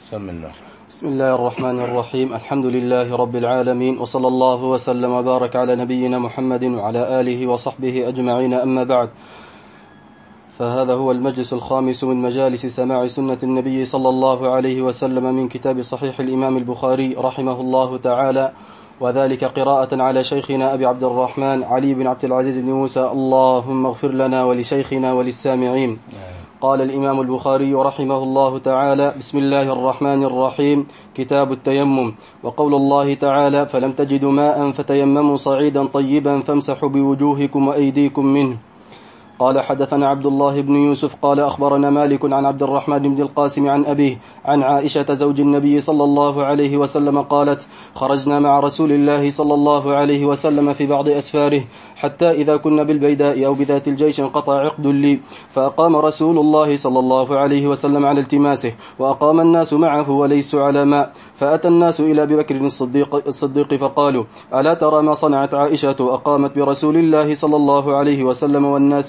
سم الله. بسم الله الرحمن الرحيم. الحمد لله رب العالمين، وصلى الله وسلم وبارك على نبينا محمد وعلى آله وصحبه أجمعين، أما بعد، فهذا هو المجلس الخامس من مجالس سماع سنة النبي صلى الله عليه وسلم من كتاب صحيح الإمام البخاري رحمه الله تعالى، وذلك قراءة على شيخنا أبي عبد الرحمن علي بن عبد العزيز بن موسى. اللهم اغفر لنا ولشيخنا وللسامعين. قال الإمام البخاري رحمه الله تعالى: بسم الله الرحمن الرحيم. كتاب التيمم. وقول الله تعالى: فلم تجدوا ماء فتيمموا صعيدا طيبا فامسحوا بوجوهكم وأيديكم منه. قال: حدثنا عبد الله بن يوسف قال: أخبرنا مالك عن عبد الرحمن بن القاسم عن أبيه عن عائشة زوج النبي صلى الله عليه وسلم قالت: خرجنا مع رسول الله صلى الله عليه وسلم في بعض أسفاره، حتى إذا كنا بالبيداء أو بذات الجيش انقطع عقد لي، فأقام رسول الله صلى الله عليه وسلم على التماسه، وأقام الناس معه وليسوا على ماء، فأتى الناس إلى أبي بكر الصديق فقالوا: ألا ترى ما صنعت عائشة؟ أقامت برسول الله صلى الله عليه وسلم والناس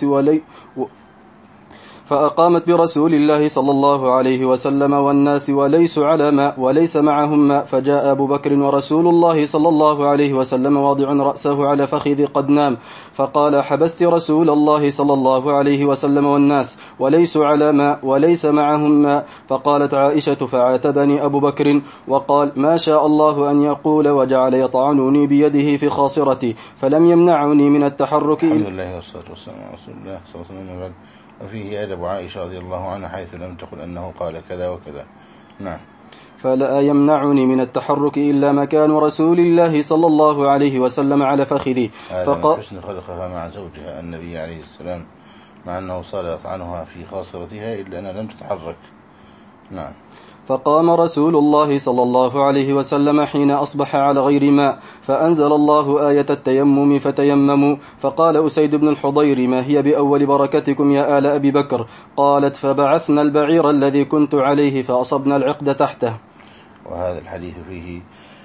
فأقامت برسول الله صلى الله عليه وسلم والناس وليس على ماء وليس معهم ماء، فجاء أبو بكر ورسول الله صلى الله عليه وسلم واضع رأسه على فخذ قد نام، فقال: حبست رسول الله صلى الله عليه وسلم والناس وليس على ماء وليس معهم ماء. فقالت عائشة: فعاتبني أبو بكر وقال: ما شاء الله أن يقول، وجعل يطعنني بيده في خاصرتي، فلم يمنعني من التحرك. الحمد لله والصلاة والسلام على رسول الله صلى الله عليه وسلم. وفيه أدب عائشة رضي الله عنها حيث لم تقل أنه قال كذا وكذا. نعم. فلا يمنعني من التحرك إلا مكان رسول الله صلى الله عليه وسلم على فخذي. هذا من حسن خلقها مع زوجها النبي عليه السلام، مع أنه صار يطعنها في خاصرتها إلا أنها لم تتحرك. نعم. فقام رسول الله صلى الله عليه وسلم حين أصبح على غير ماء، فأنزل الله آية التيمم فتيمموا. فقال أسيد بن الحضير: ما هي بأول بركتكم يا آل أبي بكر؟ قالت: فبعثنا البعير الذي كنت عليه فأصبنا العقد تحته. وهذا الحديث فيه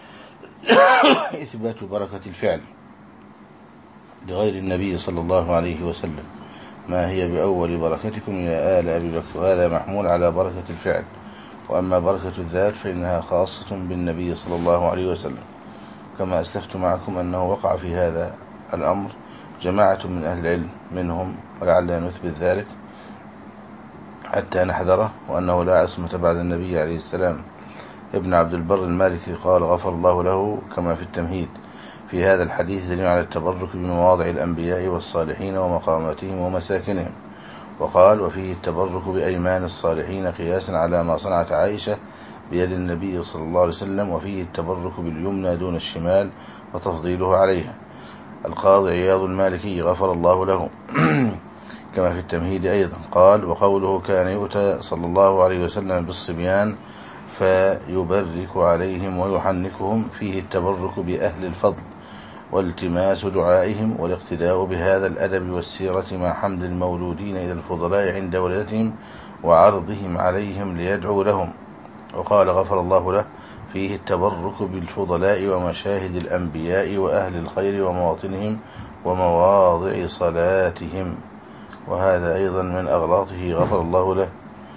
إثبات بركة الفعل لغير النبي صلى الله عليه وسلم. ما هي بأول بركتكم يا آل أبي بكر، وهذا محمول على بركة الفعل، وأما بركة الذات فإنها خاصة بالنبي صلى الله عليه وسلم، كما أسلفت معكم أنه وقع في هذا الأمر جماعة من أهل العلم منهم، ولعلنا نثبت ذلك حتى نحذره، وأنه لا عصمة بعد النبي عليه السلام. ابن عبد البر المالكي قال: غفر الله له، كما في التمهيد. في هذا الحديث دليل على التبرك بمواضع الأنبياء والصالحين ومقاماتهم ومساكنهم. وقال: وفيه التبرك بأيمان الصالحين قياسا على ما صنعت عائشة بيد النبي صلى الله عليه وسلم، وفيه التبرك باليمنى دون الشمال وتفضيله عليها. القاضي عياض المالكي غفر الله له كما في التمهيد أيضا قال: وقوله: كان يؤتى صلى الله عليه وسلم بالصبيان فيبرك عليهم ويحنكهم، فيه التبرك بأهل الفضل والتماس دعائهم والاقتداء بهذا الأدب والسيرة مع حمد المولودين إلى الفضلاء عند ولادتهم وعرضهم عليهم ليدعوا لهم. وقال غفر الله له: فيه التبرك بالفضلاء ومشاهد الأنبياء وأهل الخير ومواطنهم ومواضع صلاتهم. وهذا أيضا من أغلاطه غفر الله له.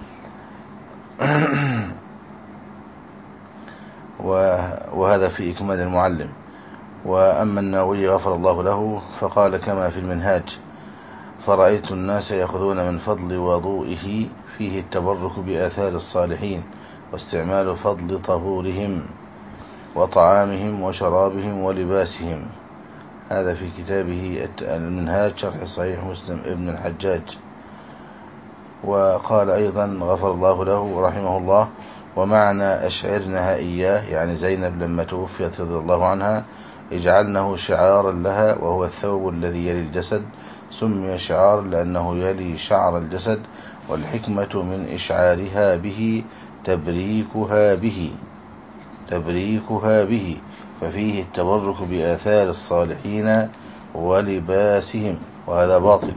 وهذا في إكمال المعلم. وأما النووي غفر الله له فقال كما في المنهاج: فرأيت الناس يأخذون من فضل وضوئه، فيه التبرك بآثار الصالحين واستعمال فضل طهورهم وطعامهم وشرابهم ولباسهم. هذا في كتابه المنهاج شرح صحيح مسلم ابن الحجاج. وقال أيضا غفر الله له رحمه الله: ومعنى أشعرنها إياه، يعني زينب لما توفيت رضي الله عنها، اجعلنه شعارا لها، وهو الثوب الذي يلي الجسد، سمي شعار لأنه يلي شعر الجسد، والحكمة من إشعارها به تبريكها به، ففيه التبرك بآثار الصالحين ولباسهم، وهذا باطل.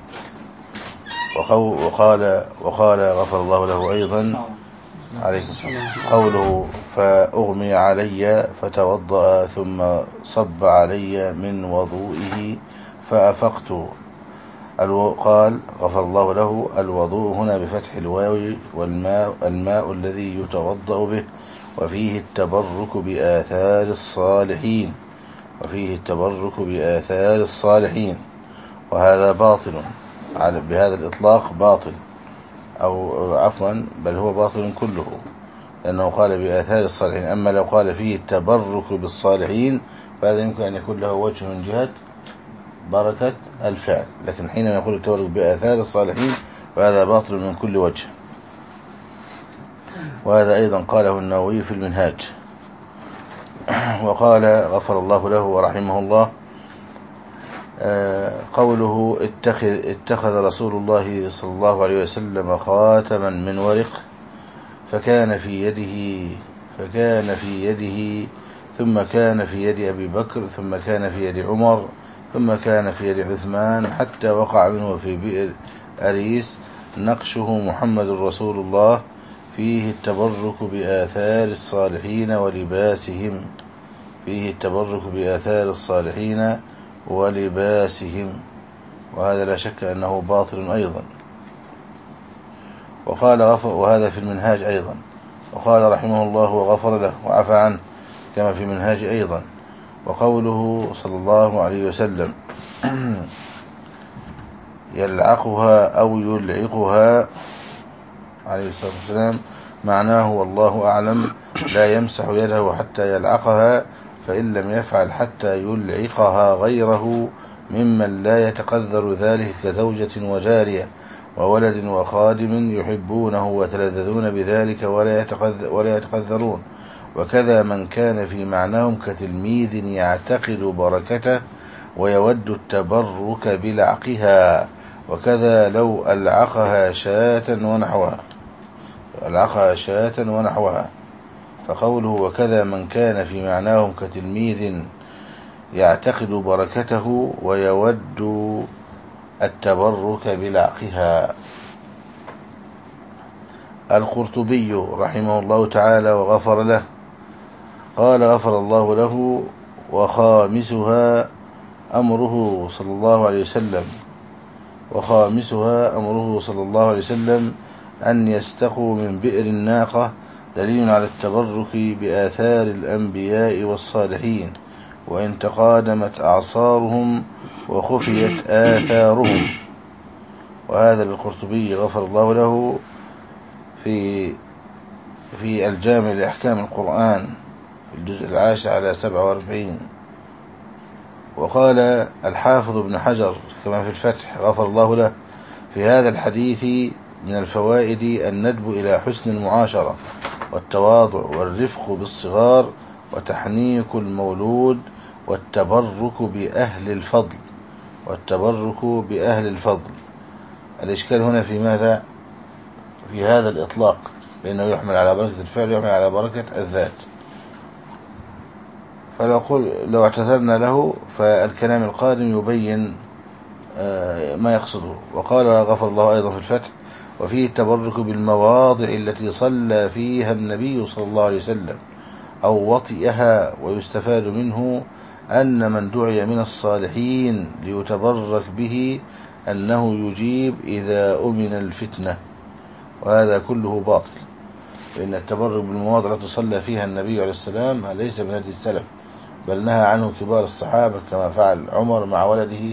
وقال غفر الله له أيضا عليكم قوله: فأغمي علي فتوضأ ثم صب علي من وضوئه فأفقت. قال غفر الله له: الوضوء هنا بفتح الواو، والماء الماء الذي يتوضأ به، وفيه التبرك بآثار الصالحين، وفيه التبرك بآثار الصالحين. وهذا باطل بهذا الإطلاق، باطل، أو عفوا بل هو باطل كله، لأنه قال بآثار الصالحين. أما لو قال فيه التبرك بالصالحين فهذا يمكن أن يكون له وجه من جهة بركة الفعل، لكن حين يقول التبرك بآثار الصالحين فهذا باطل من كل وجه. وهذا أيضا قاله النووي في المنهاج. وقال غفر الله له ورحمه الله: قوله اتخذ رسول الله صلى الله عليه وسلم خاتما من ورق فكان في يده ثم كان في يد أبي بكر ثم كان في يد عمر ثم كان في يد عثمان حتى وقع منه في بئر أريس، نقشه محمد رسول الله، فيه التبرك بآثار الصالحين ولباسهم، فيه التبرك بآثار الصالحين ولباسهم. وهذا لا شك أنه باطل أيضا. وقال وهذا في المنهاج أيضا. وقال رحمه الله: وغفر له وعفى عنه، كما في المنهاج أيضا. وقوله صلى الله عليه وسلم: يلعقها أو يلعقها عليه الصلاة والسلام، معناه والله أعلم لا يمسح يده حتى يلعقها، فإن لم يفعل حتى يلعقها غيره ممن لا يتقذر ذلك كزوجة وجارية وولد وخادم يحبونه ويتلذذون بذلك ولا يتقذرون. وكذا من كان في معناهم كتلميذ يعتقد بركته ويود التبرك بلعقها، وكذا لو ألعقها شاة ونحوها. فقوله وكذا من كان في معناهم كتلميذ يعتقد بركته ويود التبرك بلعقها. القرطبي رحمه الله تعالى وغفر له قال: غفر الله له وخامسها أمره صلى الله عليه وسلم أن يستقوا من بئر الناقة، دليل على التبرك بآثار الأنبياء والصالحين، وإن تقادمت أعصارهم وخفيت آثارهم. وهذا للقرطبي غفر الله له في الجامع لأحكام القرآن في الجزء 10 على 47. وقال الحافظ ابن حجر كما في الفتح غفر الله له: في هذا الحديث من الفوائد الندب إلى حسن المعاشرة والتواضع والرفق بالصغار وتحنيك المولود والتبرك بأهل الفضل. الإشكال هنا في ماذا؟ في هذا الإطلاق، لأنه يحمل على بركة الفعل ويحمل على بركة الذات. لو اعتذرنا له فالكلام القادم يبين ما يقصده. وقال غفر الله أيضا في الفتح: وفيه التبرك بالمواضع التي صلى فيها النبي صلى الله عليه وسلم أو وطئها. ويستفاد منه أن من دعي من الصالحين ليتبرك به أنه يجيب إذا أمن الفتنة، وهذا كله باطل، فإن التبرك بالمواضع التي صلى فيها النبي عليه السلام ليس من هدي السلف، بل نهى عنه كبار الصحابة كما فعل عمر مع ولده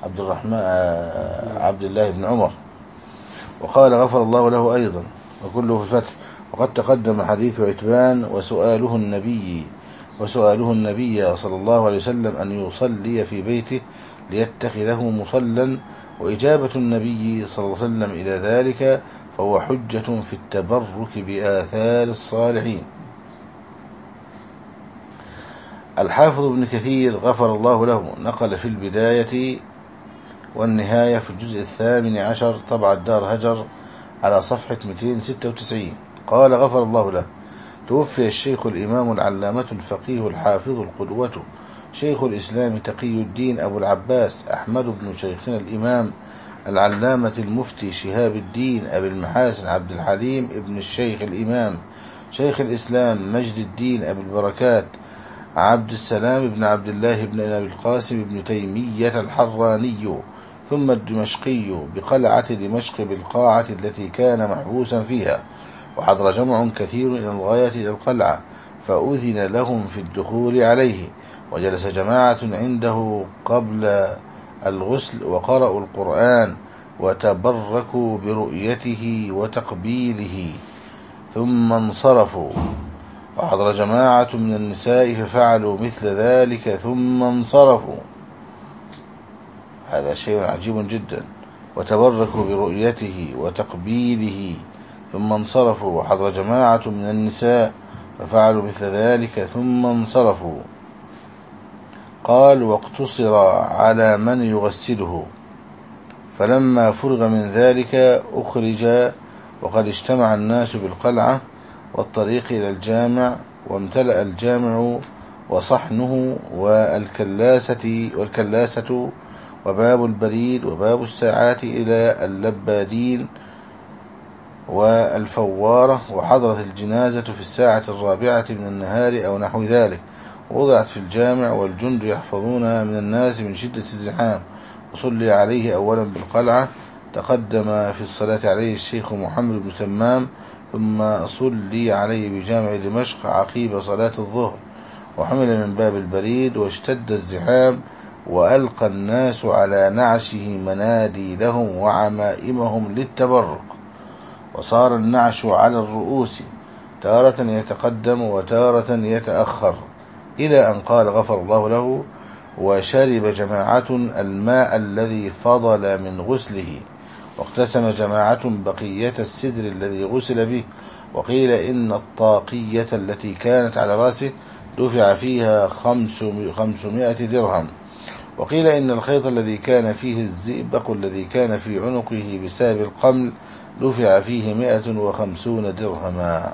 عبد الله بن عمر. وقال غفر الله له أيضا وكله في الفتح: وقد تقدم حديث عتبان وسؤاله النبي صلى الله عليه وسلم أن يصلي في بيته ليتخذه مصلا، وإجابة النبي صلى الله عليه وسلم إلى ذلك فهو حجة في التبرك بآثار الصالحين. الحافظ ابن كثير غفر الله له نقل في البداية والنهاية في الجزء 18 طبع الدار هجر على صفحة 296 قال: غفر الله له. توفي الشيخ الإمام العلامة الفقيه الحافظ القدوة شيخ الإسلام تقي الدين أبو العباس أحمد بن شيخنا الإمام العلامة المفتي شهاب الدين أبي المحاسن عبد الحليم ابن الشيخ الإمام شيخ الإسلام مجد الدين أبي البركات عبد السلام بن عبد الله بن أبي القاسم بن تيمية الحراني ثم الدمشقي بقلعة دمشق بالقاعة التي كان محبوسا فيها، وحضر جمع كثير إلى الغاية إلى القلعة، فأذن لهم في الدخول عليه، وجلس جماعة عنده قبل الغسل وقرأوا القرآن وتبركوا برؤيته وتقبيله، ثم انصرفوا. وحضر جماعة من النساء ففعلوا مثل ذلك ثم انصرفوا. هذا شيء عجيب جدا. وتبركوا برؤيته وتقبيله ثم انصرفوا. وحضر جماعة من النساء ففعلوا مثل ذلك ثم انصرفوا. قال: واقتصر على من يغسله. فلما فرغ من ذلك أخرج، وقد اجتمع الناس بالقلعة والطريق إلى الجامع، وامتلأ الجامع وصحنه والكلاسة وباب البريد وباب الساعات إلى اللبادين والفوارة. وحضرت الجنازة في الساعة 4 من النهار أو نحو ذلك، ووضعت في الجامع، والجند يحفظونها من الناس من شدة الزحام. وصلي عليه أولا بالقلعة، تقدم في الصلاة عليه الشيخ محمد بن تمام، ثم صلي عليه بجامع دمشق عقيب صلاة الظهر، وحمل من باب البريد، واشتد الزحام، وألقى الناس على نعشه منادي لهم وعمائمهم للتبرك، وصار النعش على الرؤوس تارة يتقدم وتارة يتأخر، إلى أن قال غفر الله له. وشرب جماعة الماء الذي فضل من غسله، واقتسم جماعة بقية السدر الذي غسل به. وقيل إن الطاقية التي كانت على رأسه دفع فيها 500 درهم. وقيل إن الخيط الذي كان فيه الزئبق الذي كان في عنقه بسبب القمل دفع فيه 150 درهما.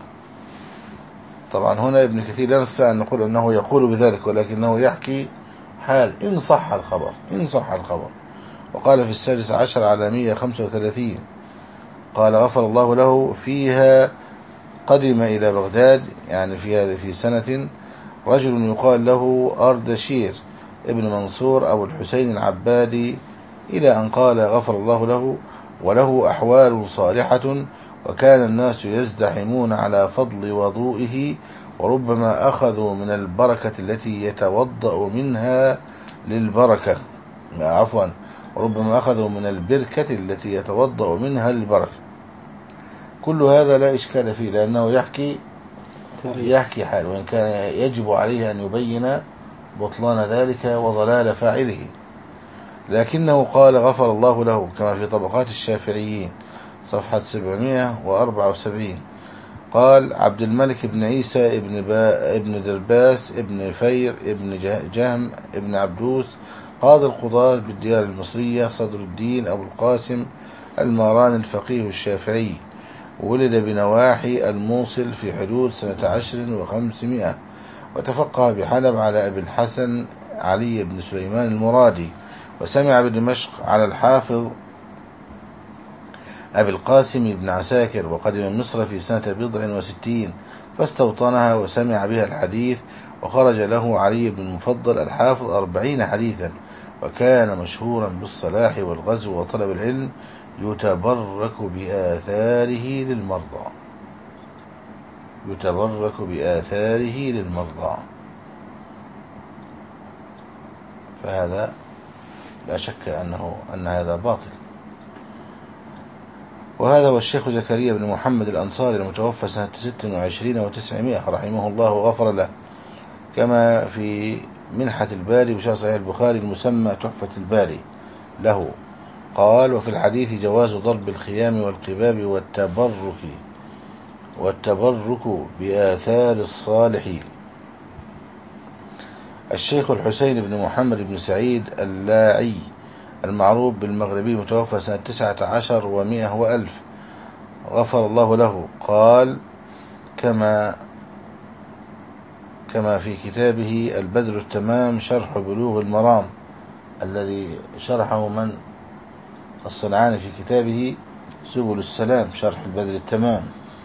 طبعا هنا ابن كثير لا نستطيع أن نقول أنه يقول بذلك، ولكنه يحكي حال إن صح الخبر. وقال في 16 على 135 قال: غفر الله له فيها. قدم إلى بغداد، يعني في سنة، رجل يقال له أردشير ابن منصور أبو الحسين العبادي، إلى أن قال غفر الله له: وله أحوال صالحة، وكان الناس يزدحمون على فضل وضوئه، وربما أخذوا من البركة التي يتوضأ منها للبركة. وربما أخذوا من البركة التي يتوضأ منها للبركة. كل هذا لا إشكال فيه، لأنه يحكي حال، وإن كان يجب عليه أن يبين بطلان ذلك وضلال فاعله، لكنه قال غفر الله له، كما في طبقات الشافعيين صفحة 774. قال: عبد الملك بن عيسى ابن درباس ابن فير ابن جهم ابن عبدوس قاضي القضاة بالديار المصرية، صدر الدين أبو القاسم الماران الفقيه الشافعي، ولد بنواحي الموصل في حدود سنة 10 و500، وتفقه بحلب على أبي الحسن علي بن سليمان المرادي، وسمع بدمشق على الحافظ أبي القاسم بن عساكر، وقدم مصر في سنة 60 فاستوطنها وسمع بها الحديث، وخرج له علي بن المفضل الحافظ 40 حديثا، وكان مشهورا بالصلاح والغزو وطلب العلم، يتبرك بآثاره للمرضى. فهذا لا شك أن هذا باطل. وهذا هو الشيخ زكريا بن محمد الأنصاري المتوفى سنة 26 و900 رحمه الله وغفر له، كما في منحة الباري بشرح صحيح البخاري المسمى تحفة الباري له. قال: وفي الحديث جواز ضرب الخيام والقباب والتبرك بآثار الصالحين. الشيخ الحسين بن محمد بن سعيد اللاعي المعروف بالمغربي متوفى سنة 19 و100 و1000 غفر الله له. قال: كما في كتابه البدر التمام شرح بلوغ المرام، الذي شرحه من؟ الصنعاني في كتابه سبل السلام، شرح البدر التمام،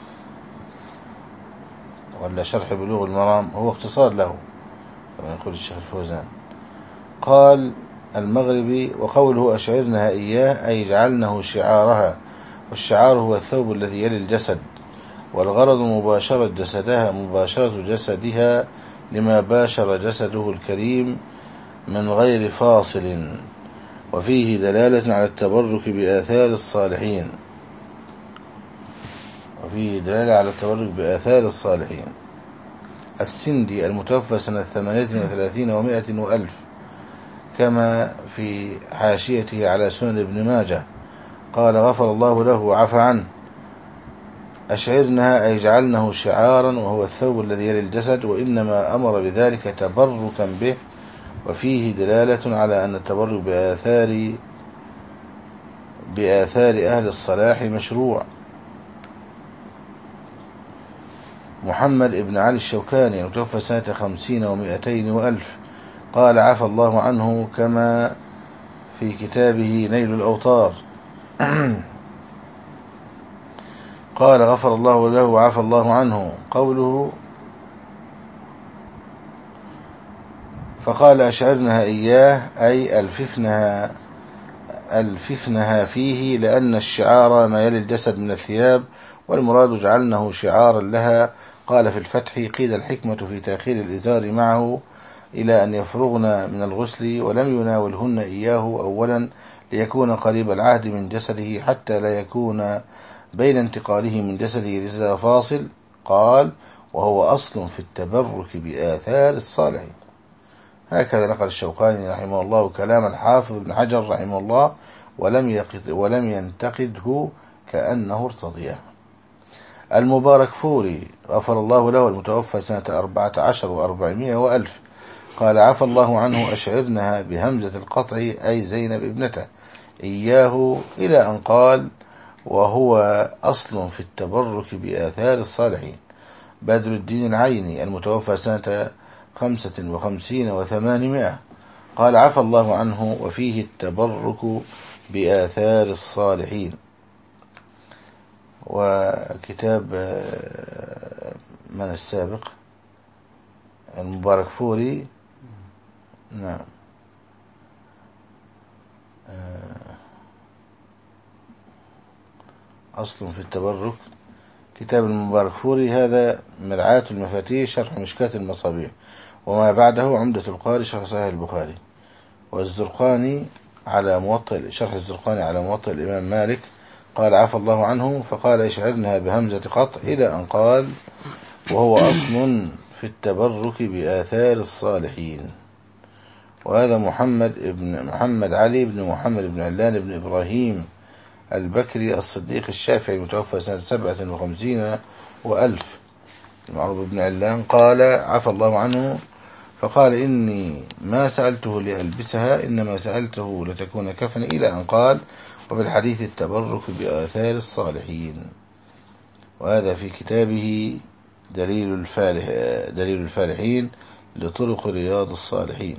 ولا شرح بلوغ المرام، هو اختصار له كما يقول الشيخ الفوزان. قال: المغربي. وقوله أشعرنها إياه أي جعلنه شعارها، والشعار هو الثوب الذي يلي الجسد، والغرض مباشرة جسدها لما باشر جسده الكريم من غير فاصل. وفيه دلالة على التبرك بآثار الصالحين، السندي المتوفى سنة 38 و100 وألف، كما في حاشيته على سنن ابن ماجه قال غفر الله له وعفى عنه. أشعرنها أي جعلنه شعارا، وهو الثوب الذي يلي الجسد، وإنما أمر بذلك تبركا به. وفيه دلالة على أن التبرك بآثار أهل الصلاح مشروع. محمد ابن علي الشوكاني المتوفى سنة 50 و200 وألف قال عفى الله عنه، كما في كتابه نيل الأوطار قال غفر الله له وعفى الله عنه. قوله فقال أشعرنها إياه أي ألففنها فيه، لأن الشعار ما يلي الجسد من الثياب، والمراد جعلنه شعارا لها. قال في الفتح قيل الحكمة في تأخير الإزار معه إلى أن يفرغن من الغسل، ولم يناولهن إياه أولا ليكون قريب العهد من جسده، حتى لا يكون بين انتقاله من جسده لذا فاصل. قال وهو أصل في التبرك بآثار الصالحين. هكذا نقل الشوكاني رحمه الله كلام الحافظ ابن حجر رحمه الله، ولم ينتقده كأنه ارتضيه. المبارك فوري غفر الله له المتوفى سنة 14 و400 وألف قال عفى الله عنه أشعرنها بهمزة القطع أي زينب ابنته إياه، إلى أن قال وهو أصل في التبرك بآثار الصالحين. بدر الدين العيني المتوفى سنة 55 و800 قال عفى الله عنه، وفيه التبرك بآثار الصالحين. وكتاب من السابق المبارك فوري، نعم، أصل في التبرك. كتاب المبارك فوري هذا مرعاة المفاتيح شرح مشكاة المصابيح، وما بعده عمدة القاري شرح صحيح البخاري. والزرقاني على موطئ شرح الزرقاني على موطئ الإمام مالك قال عفى الله عنه، فقال اشعرنها بهمزة قطع، إلى أن قال وهو أصل في التبرك بآثار الصالحين. وهذا محمد علي بن محمد بن علان بن إبراهيم البكري الصديق الشافعي المتوفى سنة 57 وألف المعروف بن علان قال عفى الله عنه، فقال إني ما سألته لألبسها، إنما سألته لتكون كفن، إلى أن قال وفي الحديث التبرك بآثار الصالحين. وهذا في كتابه دليل الفالحين لطرق رياض الصالحين.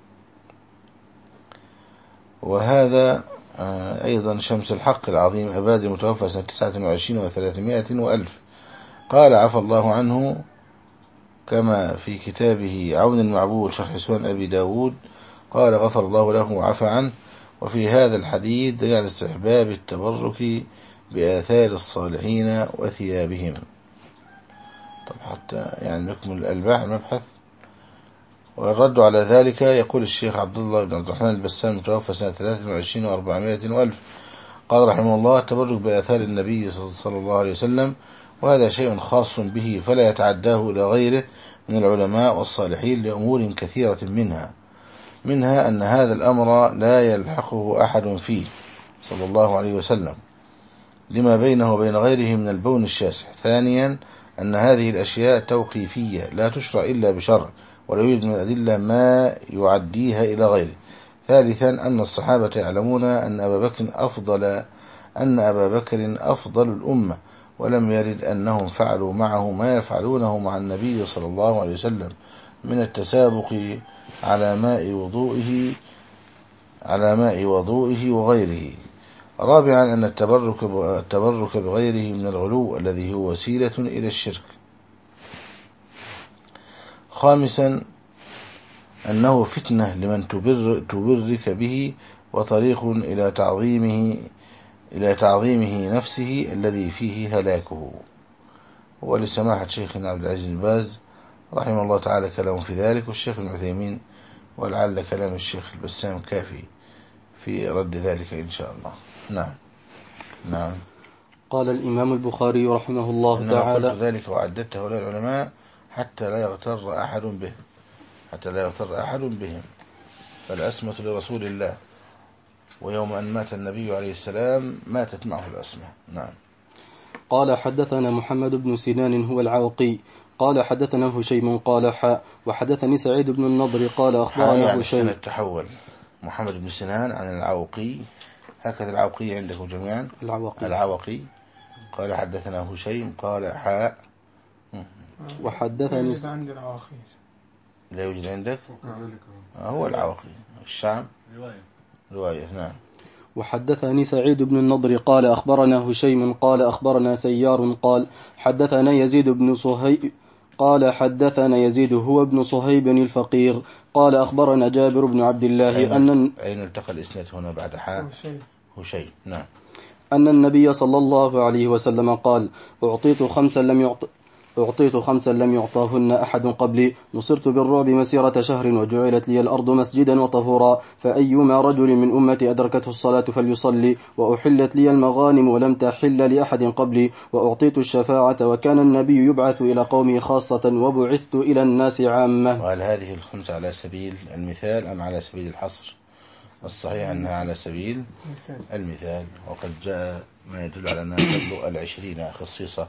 وهذا أيضا شمس الحق العظيم أبادي متوفى سنة 29 و300 وألف قال عفى الله عنه، كما في كتابه عون المعبود شرح سنن أبي داود قال غفر الله له وعفى عنه. وفي هذا الحديث دليل على استحباب التبرك بآثار الصالحين وثيابهم. طب حتى يعني نكمل المبحث. والرد على ذلك يقول الشيخ عبد الله بن عبد الرحمن البسام متوفى سنة 23 و400 وألف قال رحمه الله التبرك بآثار النبي صلى الله عليه وسلم، وهذا شيء خاص به فلا يتعداه إلى غيره من العلماء والصالحين لأمور كثيرة، منها أن هذا الأمر لا يلحقه أحد فيه صلى الله عليه وسلم لما بينه وبين غيره من البون الشاسع. ثانيا أن هذه الأشياء توقيفية لا تشرع إلا بشرع، ولا يوجد من الأدلة ما يعديها إلى غيره. ثالثا أن الصحابة يعلمون أن أبا بكر أفضل الأمة، ولم يرد أنهم فعلوا معه ما يفعلونه مع النبي صلى الله عليه وسلم من التسابق على ماء وضوئه وغيره. رابعا أن التبرك بغيره من الغلو الذي هو وسيلة إلى الشرك. خامسا أنه فتنة لمن تبرك به، وطريق إلى تعظيمه نفسه الذي فيه هلاكه. ولسماحة شيخنا عبد العزيز بن باز رحمه الله تعالى كلام في ذلك، والشيخ ابن عثيمين، ولعل كلام الشيخ البسام كافي في رد ذلك إن شاء الله. نعم. نعم. قال الإمام البخاري رحمه الله تعالى: قلت ذلك وعددته هؤلاء العلماء حتى لا يغتر أحد بهم، فالعصمة لرسول الله، ويوم أن مات النبي عليه السلام ماتت معه العصمة. نعم. قال حدثنا محمد بن سنان هو العوقي قال حدثنا هشيم قال وحدثني سعيد بن النضر قال أخبرنا هشيم. التحول محمد بن سنان عن العوقي، هكذا العوقي عندكم جميعا العوقي قال حدثنا هشيم قال وحدثني لا يوجد عندك هو العوقي الشعب رواية. نعم. وحدثني سعيد بن النضر قال أخبرنا هشيم قال أخبرنا سيار قال حدثنا يزيد بن صهيب قال حدثنا يزيد هو ابن صهيب الفقير قال أخبرنا جابر بن عبد الله أين التقى الإسناد هنا بعد هشيم. نعم. أن النبي صلى الله عليه وسلم قال أعطيت خمسا لم يعطاهن أحد قبلي، نصرت بالرعب مسيرة شهر، وجعلت لي الأرض مسجدا وطهورا، فأيما رجل من أمتي أدركته الصلاة فليصلي، وأحلت لي المغانم ولم تحل لأحد قبلي، وأعطيت الشفاعة، وكان النبي يبعث إلى قومه خاصة وبعثت إلى الناس عامة. وهل هذه الخمس على سبيل المثال أم على سبيل الحصر؟ الصحيح أنها على سبيل المثال، وقد جاء ما يدل على أنها تبلغ 20 خصيصة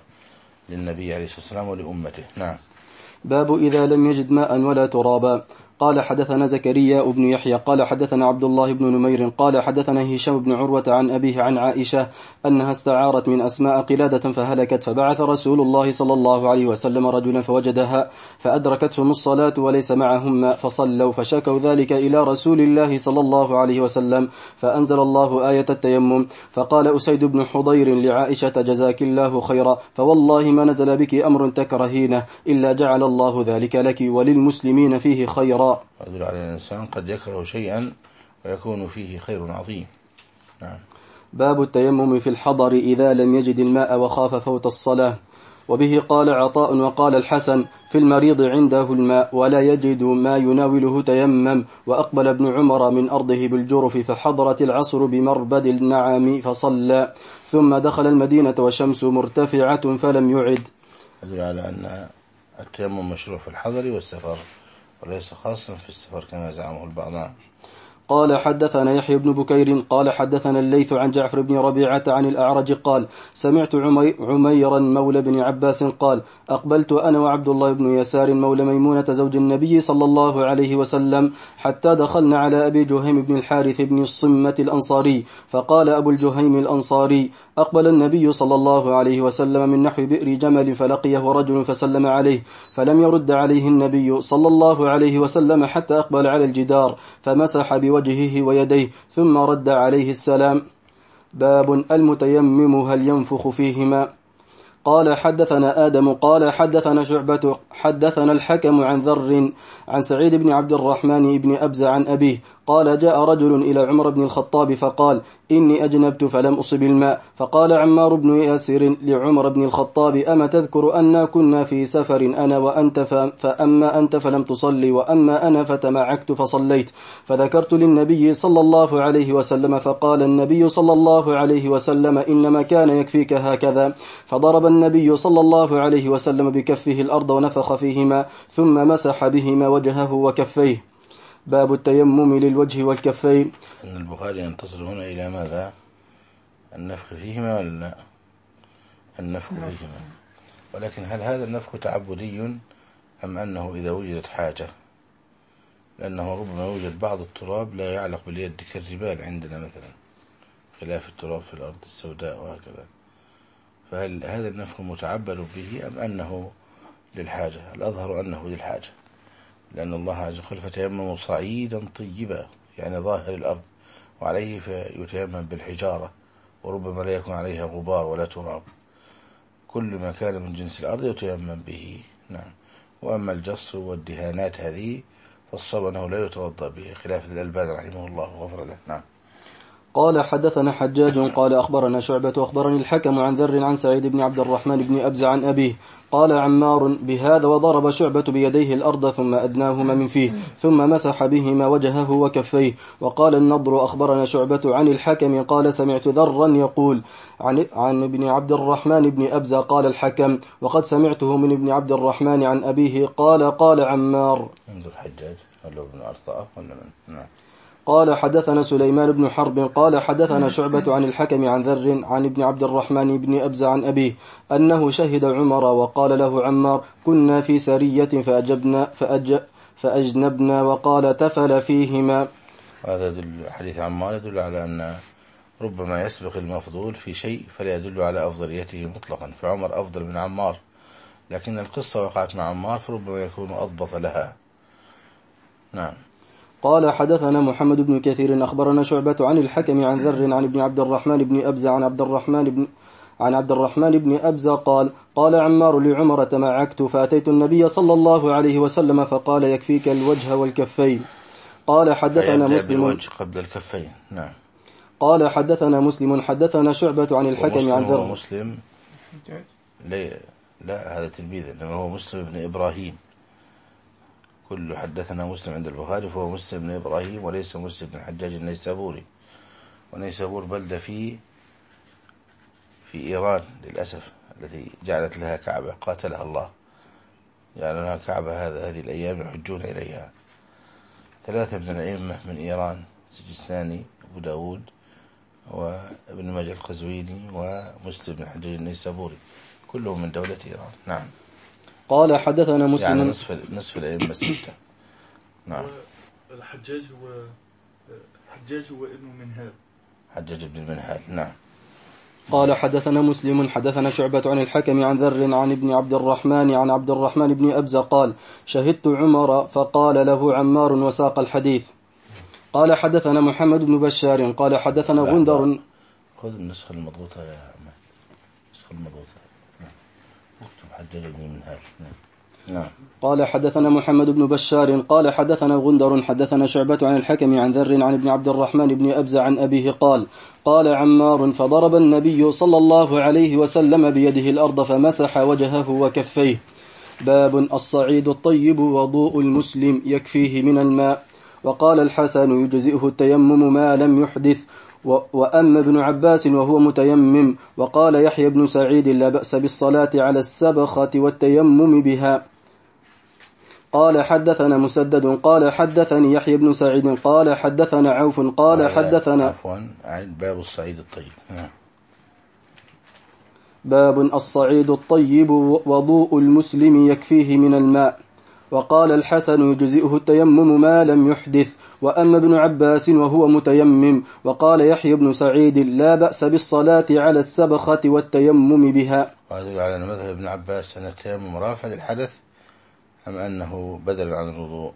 للنبي عليه الصلاة والسلام ولأمته. نعم. باب إذا لم يجد ماء ولا ترابا. قال حدثنا زكريا بن يحيى قال حدثنا عبد الله بن نمير قال حدثنا هشام بن عروة عن أبيه عن عائشة أنها استعارت من أسماء قلادة فهلكت، فبعث رسول الله صلى الله عليه وسلم رجلا فوجدها فأدركتهم الصلاة وليس معهم ماء فصلوا، فشكوا ذلك إلى رسول الله صلى الله عليه وسلم، فأنزل الله آية التيمم، فقال أسيد بن حضير لعائشة جزاك الله خيرا، فوالله ما نزل بك أمر تكرهينه إلا جعل الله ذلك لك وللمسلمين فيه خيرا. يدل على الإنسان قد يكره شيئا ويكون فيه خير عظيم. نعم. باب التيمم في الحضر إذا لم يجد الماء وخاف فوت الصلاة. وبه قال عطاء وقال الحسن في المريض عنده الماء ولا يجد ما يناوله تيمم. وأقبل ابن عمر من أرضه بالجرف فحضرت العصر بمربد النعام فصلى، ثم دخل المدينة والشمس مرتفعة فلم يعد. يدل على أن التيمم مشروع في الحضر والسفر وليس خاصا في السفر كما زعمه البعض. قال حدثنا يحيى بن بكير قال حدثنا الليث عن جعفر بن ربيعة عن الأعرج قال سمعت عميرا مولى بن عباس قال أقبلت أنا وعبد الله بن يسار مولى ميمونة زوج النبي صلى الله عليه وسلم حتى دخلنا على أبي جهيم بن الحارث بن الصمة الأنصاري، فقال أبو الجهيم الأنصاري أقبل النبي صلى الله عليه وسلم من نحو بئر جمل فلقيه رجل فسلم عليه، فلم يرد عليه النبي صلى الله عليه وسلم حتى أقبل على الجدار فمسح بوجهه ويديه ثم رد عليه السلام. باب المتيمم هل ينفخ فيهما. قال حدثنا آدم قال حدثنا شعبة حدثنا الحكم عن ذر عن سعيد بن عبد الرحمن بن أبزة عن أبيه قال جاء رجل إلى عمر بن الخطاب فقال إني أجنبت فلم أصب الماء، فقال عمار بن ياسر لعمر بن الخطاب أما تذكر أننا كنا في سفر أنا وأنت فأما أنت فلم تصلي وأما أنا فتمعكت فصليت، فذكرت للنبي صلى الله عليه وسلم، فقال النبي صلى الله عليه وسلم إنما كان يكفيك هكذا، فضرب النبي صلى الله عليه وسلم بكفه الأرض ونفخ فيهما ثم مسح بهما وجهه وكفيه. باب التيمم للوجه والكفين. أن البخاري ينتصر هنا إلى ماذا؟ النفخ فيهما ولا لا؟ النفخ فيهما، ولكن هل هذا النفخ تعبدي أم أنه إذا وجدت حاجة؟ لأنه ربما يوجد بعض التراب لا يعلق باليد كالجبال عندنا مثلا، خلاف التراب في الأرض السوداء وهكذا، فهل هذا النفخ متعبد به أم أنه للحاجة؟ الأظهر أنه للحاجة، لأن الله عز وجل فتيمموا صعيدا طيبا يعني ظاهر الأرض وعليه فيتيمم بالحجارة وربما لا يكون عليها غبار ولا تراب، كل ما كان من جنس الأرض يتيمم به. نعم. وأما الجص والدهانات هذه فالصواب أنه لا يتوضأ به، خلاف الألباني رحمه الله وغفر له. نعم. قال حدثنا حجاج قال أخبرنا شعبة أخبرني الحكم عن ذر عن سعيد بن عبد الرحمن بن أبزة عن أبيه قال عمار بهذا وضرب شعبة بيديه الأرض ثم أدناهما من فيه ثم مسح بهما وجهه وكفيه. وقال النضر أخبرنا شعبة عن الحكم قال سمعت ذرا يقول عن ابن عبد الرحمن بن أبزة قال الحكم وقد سمعته من ابن عبد الرحمن عن أبيه قال عمار. عند الحجاج ولا ابن أرطاء ولا من؟ نعم. قال حدثنا سليمان بن حرب قال حدثنا شعبة عن الحكم عن ذر عن ابن عبد الرحمن بن أبزة عن أبيه أنه شهد عمر وقال له عمار كنا في سرية فأجنبنا وقال تفل فيهما. هذا حديث عمار يدل على أن ربما يسبق المفضول في شيء فلا يدل على أفضليته مطلقا، فعمر أفضل من عمار، لكن القصة وقعت مع عمار فربما يكون أضبط لها. نعم. قال حدثنا محمد بن كثير أخبرنا شعبة عن الحكم عن ذر عن ابن عبد الرحمن بن أبزة عن عبد الرحمن بن أبزة قال عمار لعمر تمعكت فأتيت النبي صلى الله عليه وسلم فقال يكفيك الوجه والكفين. قال حدثنا مسلم الوجه قبل الكفين. نعم. قال حدثنا مسلم حدثنا شعبة عن الحكم عن ذر. مسلم لا هذا تلميذ، إنما هو مسلم بن إبراهيم. كل حدثنا مسلم عند البخاري فهو مسلم بن إبراهيم وليس مسلم بن حجاج النيسابوري، ونيسابور بلدة في إيران للأسف، التي جعلت لها كعبة قاتلها الله، جعل لها كعبة هذه الأيام يحجون إليها. 3 من الأئمة من إيران سجستاني أبو داود وابن ماجه القزويني ومسلم بن حجاج النيسابوري كلهم من دولة إيران. نعم. قال حدثنا مسلم يعني نصف الأئمة 6. نعم. الحجاج هو ابن منهال. حجاج بن منهال. نعم. قال حدثنا مسلم حدثنا شعبة عن الحكم عن ذر عن ابن عبد الرحمن بن أبزة قال شهدت عمر فقال له عمار وساق الحديث. قال حدثنا محمد بن بشار قال حدثنا غندر. خذ النسخة المضغوطة يا عمار، النسخة المضغوطة. حجاج بن منهال. نعم. قال حدثنا محمد بن بشار قال حدثنا غندر حدثنا شعبة عن الحكم عن ذر عن ابن عبد الرحمن بن أبزة عن أبيه قال عمار فضرب النبي صلى الله عليه وسلم بيده الأرض فمسح وجهه وكفيه. باب الصعيد الطيب وضوء المسلم يكفيه من الماء. وقال الحسن يجزئه التيمم ما لم يحدث. وأما ابن عباس وهو متيمم. وقال يحيى بن سعيد لا بأس بالصلاة على السبخة والتيمم بها. قال حدثنا مسدد قال حدثني يحيى بن سعيد قال حدثنا عوف قال حدثنا عفوا باب الصعيد الطيب. باب الصعيد الطيب وضوء المسلم يكفيه من الماء. وقال الحسن يجزئه التيمم ما لم يحدث. وأما ابن عباس وهو متيمم. وقال يحيى بن سعيد لا بأس بالصلاة على السبخة والتيمم بها. وهذا على مذهب ابن عباس أن التيمم رافع للحدث أم أنه بدل عن الوضوء؟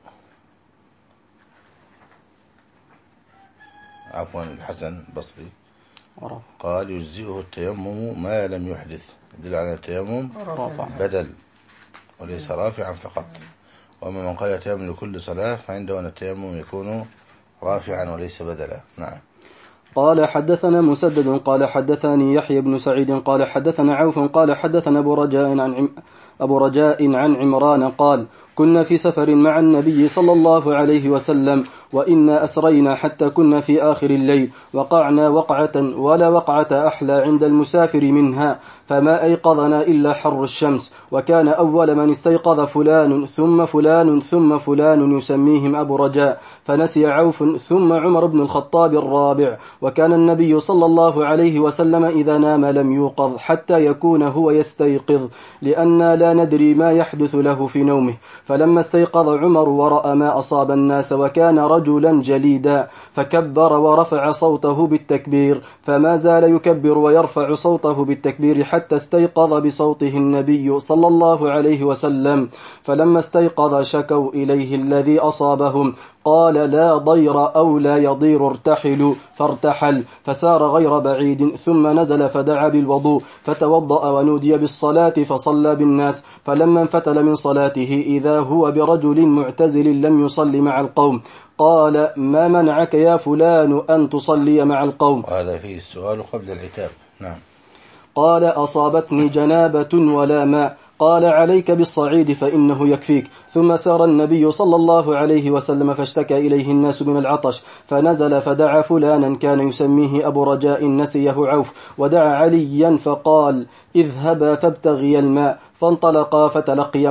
عفوا الحسن البصري قال يجزئه التيمم ما لم يحدث، يدل على التيمم بدل وليس رافعا فقط. وأما من قال التيمم لكل صلاة فعنده أن التيمم يكون رافعا وليس بدلا. نعم. قال حدثنا مسدد قال حدثني يحيى بن سعيد قال حدثنا عوف قال حدثنا أبو رجاء عن عمران قال كنا في سفر مع النبي صلى الله عليه وسلم وإنا أسرينا حتى كنا في آخر الليل وقعنا وقعة ولا وقعة أحلى عند المسافر منها فما أيقظنا إلا حر الشمس. وكان أول من استيقظ فلان ثم فلان ثم فلان يسميهم أبو رجاء فنسي عوف ثم عمر بن الخطاب الرابع. وكان النبي صلى الله عليه وسلم إذا نام لم يوقظ حتى يكون هو يستيقظ لأننا لا ندري ما يحدث له في نومه. فلما استيقظ عمر ورأى ما أصاب الناس وكان رجلا جليدا فكبر ورفع صوته بالتكبير فما زال يكبر ويرفع صوته بالتكبير حتى استيقظ بصوته النبي صلى الله عليه وسلم. فلما استيقظ شكوا إليه الذي أصابهم قال لا ضير أو لا يضير ارتحلوا، فارتحل فسار غير بعيد، ثم نزل فدعا بالوضوء فتوضأ ونودي بالصلاة فصلى بالناس، فلما انفتل من صلاته إذا هو برجل معتزل لم يصل مع القوم، قال ما منعك يا فلان أن تصلي مع القوم؟ وهذا فيه السؤال قبل العتاب. نعم. قال أصابتني جنابة ولا ماء. قال عليك بالصعيد فإنه يكفيك. ثم سار النبي صلى الله عليه وسلم فاشتكى إليه الناس من العطش، فنزل فدعا فلانا كان يسميه أبو رجاء نسيه عوف، ودعا عليا فقال اذهبا فابتغي الماء، فانطلقا فتلقي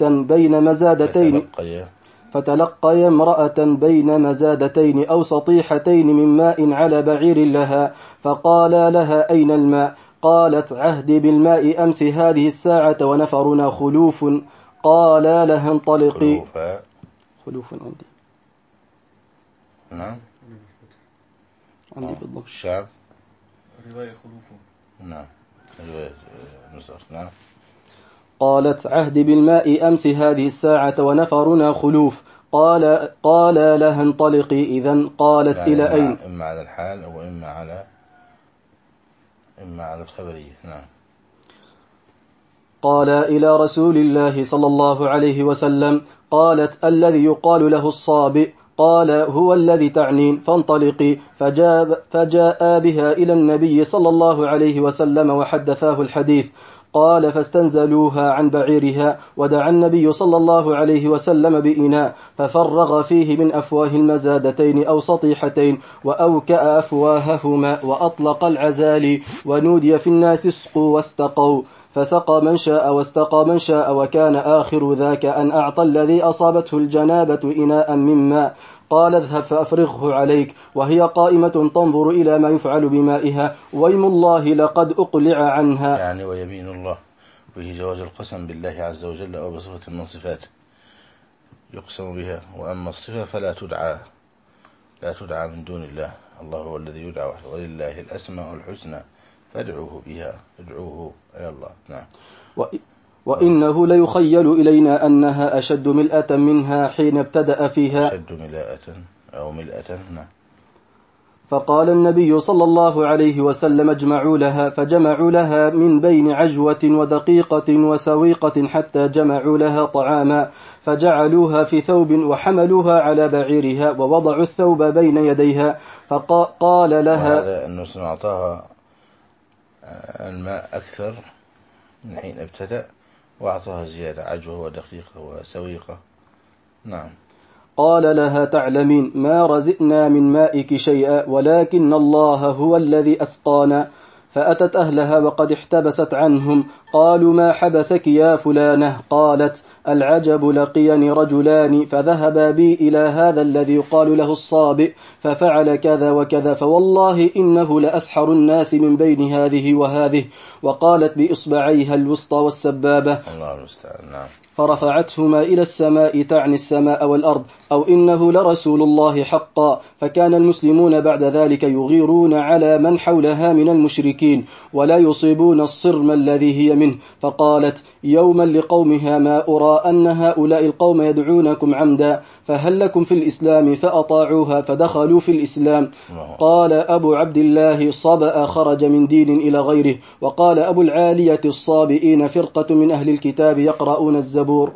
امرأة بين مزادتين أو سطيحتين من ماء على بعير لها، فقال لها أين الماء؟ قالت عهدي بالماء أمس هذه الساعة ونفرنا خلوف. قال لها انطلقي. خلوف عندي. نعم. عندي بالضبط. الشعب. رواية خلوف. نعم. رواية نعم. قالت عهدي بالماء أمس هذه الساعة ونفرنا خلوف. قال لها انطلقي. إذن قالت يعني إلى أين؟ إما على الحال أو إما على الخبرية. نعم. قال إلى رسول الله صلى الله عليه وسلم. قالت الذي يقال له الصابئ. قال هو الذي تعنين، فانطلقي. فجاء بها إلى النبي صلى الله عليه وسلم وحدثاه الحديث. قال فاستنزلوها عن بعيرها، ودعا النبي صلى الله عليه وسلم بإناء ففرغ فيه من أفواه المزادتين أو سطيحتين، وأوكأ أفواههما وأطلق العزال، ونودي في الناس اسقوا واستقوا، فسقى من شاء واستقى من شاء، وكان آخر ذاك أن أعطى الذي أصابته الجنابة إناء من ماء. قال اذهب فأفرغه عليك، وهي قائمة تنظر إلى ما يفعل بمائها، ويم الله لقد أقلع عنها. يعني ويمين الله به جواز القسم بالله عز وجل أو بصفة من صفاته يقسم بها، وأما الصفة فلا تدعى من دون الله. الله هو الذي يدعى وحده، ولله الأسماء الحسنى فادعوه بها، ادعوه إلى الله. نعم. وإنه ليخيل إلينا أنها أشد ملأة منها حين ابتدأ فيها. أشد ملأة أو ملأة. نعم. فقال النبي صلى الله عليه وسلم اجمعوا لها، فجمعوا لها من بين عجوة ودقيقة وسويقة حتى جمعوا لها طعاما، فجعلوها في ثوب وحملوها على بعيرها، ووضعوا الثوب بين يديها. فقال لها وهذا أنه سنعطاها الماء أكثر من حين ابتدأ، وأعطاها زيادة عجوة ودقيقة وسويقة. نعم. قال لها تعلمين ما رزقنا من مائك شيئا، ولكن الله هو الذي أسقانا. فأتت أهلها وقد احتبست عنهم. قالوا ما حبسك يا فلانة؟ قالت العجب لقيني رجلان فذهبا بي إلى هذا الذي يقال له الصابئ ففعل كذا وكذا، فوالله إنه لأسحر الناس من بين هذه وهذه. وقالت بإصبعيها الوسطى والسبابة. الله المستعان. نعم. فرفعتهما إلى السماء تعني السماء والأرض، أو إنه لرسول الله حقا. فكان المسلمون بعد ذلك يغيرون على من حولها من المشركين، ولا يصيبون الصرم الذي هي منه. فقالت يوما لقومها ما أرى أن هؤلاء القوم يدعونكم عمدا، فهل لكم في الإسلام؟ فأطاعوها فدخلوا في الإسلام. قال أبو عبد الله صبأ خرج من دين إلى غيره. وقال أبو العالية الصابئين فرقة من أهل الكتاب يقرؤون الزبور.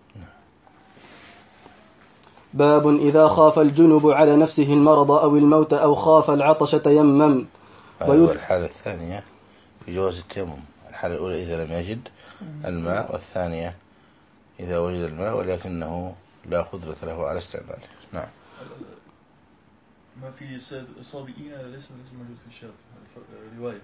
باب إذا خاف الجنب على نفسه المرض أو الموت أو خاف العطش تيمم. الحالة الثانية في جواز التيمم. الحالة الأولى إذا لم يجد الماء، والثانية إذا وجد الماء ولكنه لا قدرة له على استعماله. نعم. ما في صابئين ليس موجود في الشاذ رواية،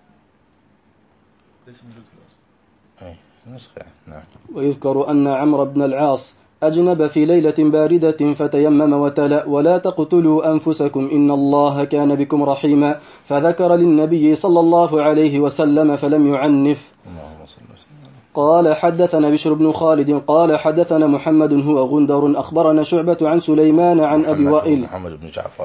ليس موجود في الأصل. أي نسخة. نعم. ويذكر أن عمرو بن العاص أجنب في ليلة باردة فتيمم وتلا ولا تقتلوا أنفسكم إن الله كان بكم رحيما، فذكر للنبي صلى الله عليه وسلم فلم يعنف. قال حدثنا بشر بن خالد قال حدثنا محمد هو غندر أخبرنا شعبة عن سليمان عن أبي وائل. محمد بن جعفر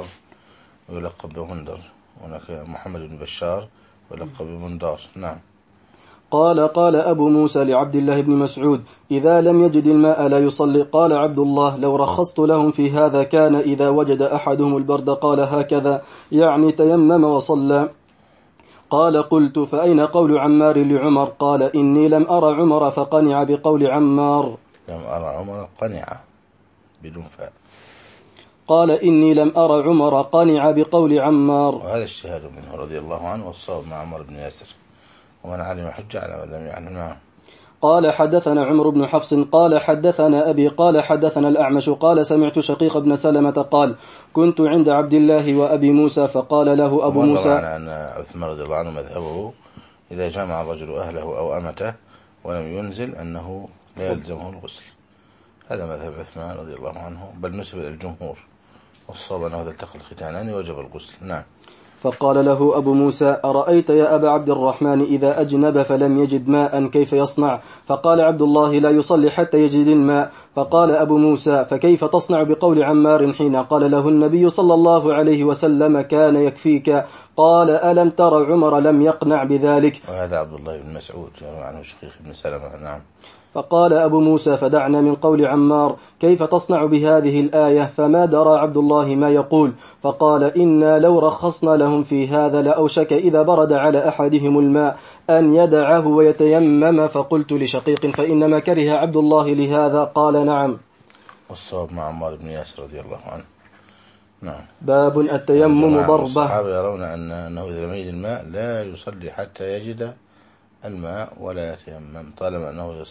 ويلقب بغندر، هناك محمد بن بشار ويلقب بمندار. نعم. قال أبو موسى لعبد الله بن مسعود: إذا لم يجد الماء لا يصلي. قال عبد الله: لو رخصت لهم في هذا كان إذا وجد أحدهم البرد قال هكذا، يعني تيمم وصلى. قال: قلت: فأين قول عمار لعمر؟ قال: إني لم أرى عمر فقنع بقول عمار. لم أرى عمر قنع بدون فاء. قال: إني لم أرى عمر قنع بقول عمار. وهذا اجتهاد منه رضي الله عنه، والصواب مع عمر بن ياسر، ومن علم حجة على من لم يعلم. نعم. قال: حدثنا عمرو بن حفص قال حدثنا أبي قال حدثنا الأعمش قال سمعت شقيق بن سلمة قال: كنت عند عبد الله وأبي موسى فقال له أبو موسى. معنا أن عثمان رضي الله عنه مذهبه إذا جمع الرجل أهله أو أمته ولم ينزل أنه لا يلزمه الغسل. هذا مذهب عثمان رضي الله عنه، بل نسب إلى الجمهور، والصواب أنه إذا التقى الختانان وجب الغسل. نعم. فقال له أبو موسى: أرأيت يا أبا عبد الرحمن إذا أجنب فلم يجد ماء كيف يصنع؟ فقال عبد الله: لا يصلي حتى يجد الماء. فقال أبو موسى: فكيف تصنع بقول عمار حين قال له النبي صلى الله عليه وسلم كان يكفيك؟ قال: ألم تر عمر لم يقنع بذلك؟ وهذا عبد الله بن مسعود يروي عنه شقيق بن سلمة. نعم. فقال أبو موسى: فدعنا من قول عمار، كيف تصنع بهذه الآية؟ فما درى عبد الله ما يقول. فقال: إنا لو رخصنا لهم في هذا لأوشك إذا برد على أحدهم الماء أن يدعه ويتيمم. فقلت لشقيق: فإنما كره عبد الله لهذا؟ قال: نعم. والصواب مع عمار بن ياسر رضي الله عنه. نعم. باب التيمم ضربة. الصحابة يرون أنه إذا لم يجد الماء لا يصلي حتى يجد الماء ولا يتيمم طالما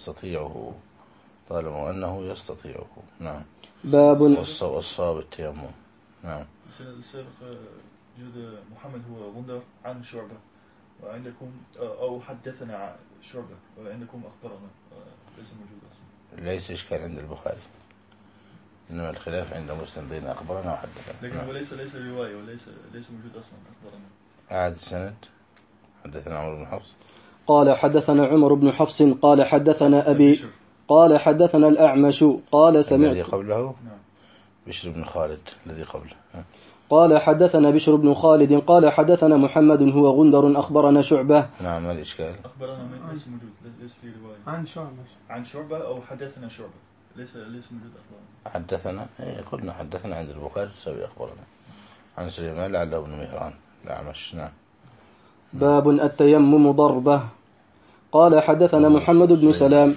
أنه يستطيعه. نعم. باب والصواب التيمم. نعم. السابق يوجد محمد هو غندر عن شعبة، وعندكم أو حدثنا شعبة، وعندكم أخبرنا، ليس موجود أصلا. ليس إشكال عند البخاري، إنما الخلاف عند مسلم بين أخبرنا وحدثنا. لكن هو ليس رواية، ليس موجود أصلا أخبرنا. أعد السند. حدثنا عمر بن حفص قال حدثنا عمر بن حفص قال حدثنا أبي قال حدثنا الأعمش قال سمعت الذي قبله بشر بن خالد الذي قبله. قال حدثنا بشر بن خالد قال حدثنا محمد هو غندر أخبرنا شعبة. نعم. ما الإشكال؟ أخبرنا من ليس موجود، ليس في رواية عن شعبة أو حدثنا شعبة، ليس موجود أخبرنا. حدثنا قلنا حدثنا عند البخاري تساوي أخبرنا عن سليمان لعله بن مهران الأعمش. نعم. باب التيمم ضربة. قال حدثنا محمد بن سلام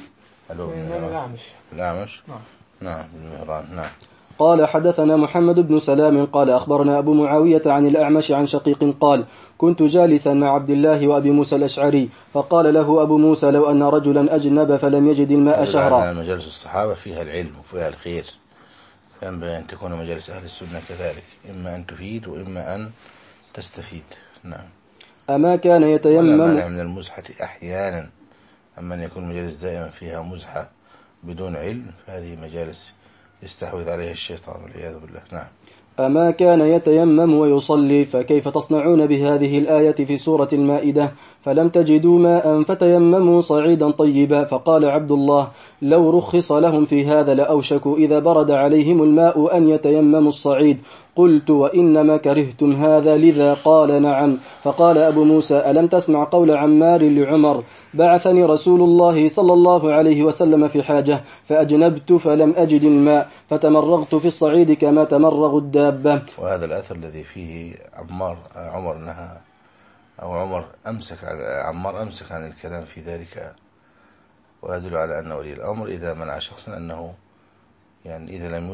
الأعمش. نعم بن مهران. نعم. قال حدثنا محمد بن سلام قال أخبرنا أبو معاوية عن الأعمش عن شقيق قال: كنت جالسا مع عبد الله وأبي موسى الأشعري فقال له أبو موسى: لو أن رجلا أجنب فلم يجد الماء شهرا. مجالس الصحابة فيها العلم وفيها الخير، ينبغي أن تكون مجالس أهل السنة كذلك، إما أن تفيد وإما أن تستفيد. نعم. أما كان يتيمم من المزحة أحيانا، أما أن يكون مجالس دائما فيها مزحة بدون علم فهذه مجالس يستحوذ عليها الشيطان والعياذ بالله. نعم. أما كان يتيمم ويصلي فكيف تصنعون بهذه الآية في سورة المائدة؟ فلم تجدوا ماء فتيمموا صعيدا طيبا. فقال عبد الله: لو رخص لهم في هذا لأوشكوا إذا برد عليهم الماء أن يتيمموا الصعيد. قلت: وإنما كرهتم هذا لذا؟ قال: نعم. فقال أبو موسى: ألم تسمع قول عمار لعمر: بعثني رسول الله صلى الله عليه وسلم في حاجة فأجنبت فلم أجد الماء فتمرغت في الصعيد كما تمرغ الدابة. وهذا الأثر الذي فيه عمر نهى أو عمر عمار أمسك عن الكلام في ذلك، ويدل على أن ولي الأمر إذا منع شخصا أنه يعني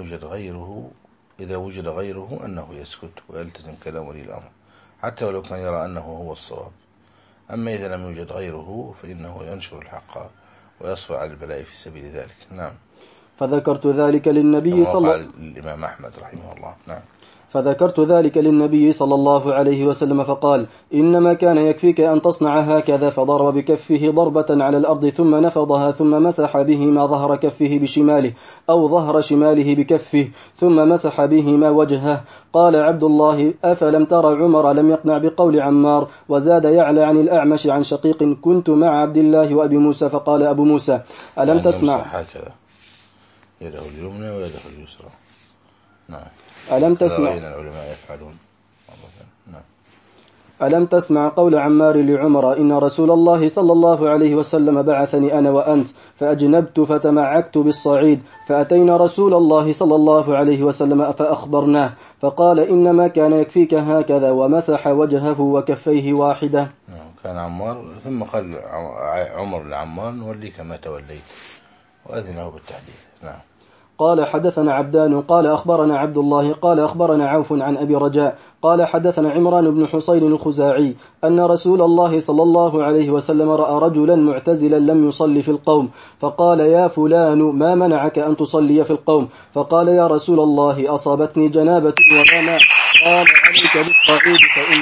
إذا وجد غيره أنه يسكت ويلتزم كلام ولي الأمر حتى ولو كان يرى أنه هو الصواب. أما إذا لم يوجد غيره فإنه ينشر الحق ويصبر على البلاء في سبيل ذلك. نعم. فذكرت ذلك للنبي الإمام أحمد رحمه الله. نعم. فذكرت ذلك للنبي صلى الله عليه وسلم فقال: إنما كان يكفيك أن تصنع هكذا. فضرب بكفه ضربة على الأرض ثم نفضها ثم مسح بهما ظهر كفه بشماله أو ظهر شماله بكفه ثم مسح بهما وجهه. قال عبد الله: أفلم ترى عمر لم يقنع بقول عمار؟ وزاد يعلى عن الأعمش عن شقيق: كنت مع عبد الله وأبي موسى. فقال أبو موسى: ألم تسمع هكذا يده اليمنى ويده اليسرى. نعم. ألم تسمع رأينا العلماء يفعلون. نعم. ألم تسمع قول عمار لعمر إن رسول الله صلى الله عليه وسلم بعثني أنا وأنت فأجنبت فتمعكت بالصعيد فأتينا رسول الله صلى الله عليه وسلم فأخبرناه فقال إنما كان يكفيك هكذا ومسح وجهه وكفيه واحدة. كان عمار ثم قال عمر لعمار نوليك ما توليت وأذنه بالتحديث. نعم. قال حدثنا عبدان قال أخبرنا عبد الله قال أخبرنا عوف عن أبي رجاء قال حدثنا عمران بن حصين الخزاعي أن رسول الله صلى الله عليه وسلم رأى رجلا معتزلا لم يصلي في القوم فقال يا فلان ما منعك أن تصلي في القوم؟ فقال يا رسول الله أصابتني جنابة ولا ماء. قال عليك بالصعيد فإنه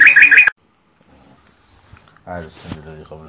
عاد السنة الذي قبله.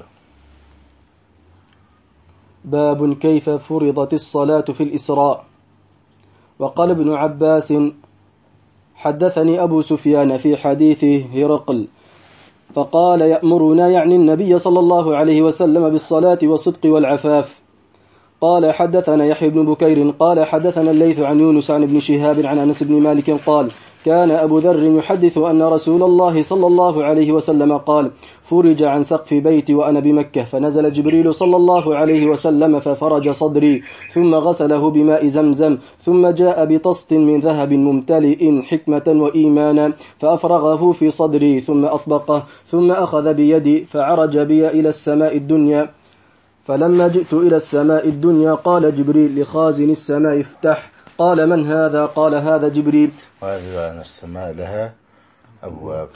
باب كيف فرضت الصلاة في الإسراء. وقال ابن عباس حدثني أبو سفيان في حديث هرقل فقال يأمرنا يعني النبي صلى الله عليه وسلم بالصلاة والصدق والعفاف. قال حدثنا يحيى بن بكير قال حدثنا الليث عن يونس عن ابن شهاب عن أنس بن مالك قال كان أبو ذر يحدث أن رسول الله صلى الله عليه وسلم قال فرج عن سقف بيتي وأنا بمكة فنزل جبريل صلى الله عليه وسلم ففرج صدري ثم غسله بماء زمزم ثم جاء بطست من ذهب ممتلئ حكمة وإيمانا فأفرغه في صدري ثم أطبقه ثم أخذ بيدي فعرج بي إلى السماء الدنيا فلما جئت إلى السماء الدنيا قال جبريل لخازن السماء افتح. قال من هذا؟ قال هذا جبريل. وهذا أن السماء لها أبواب.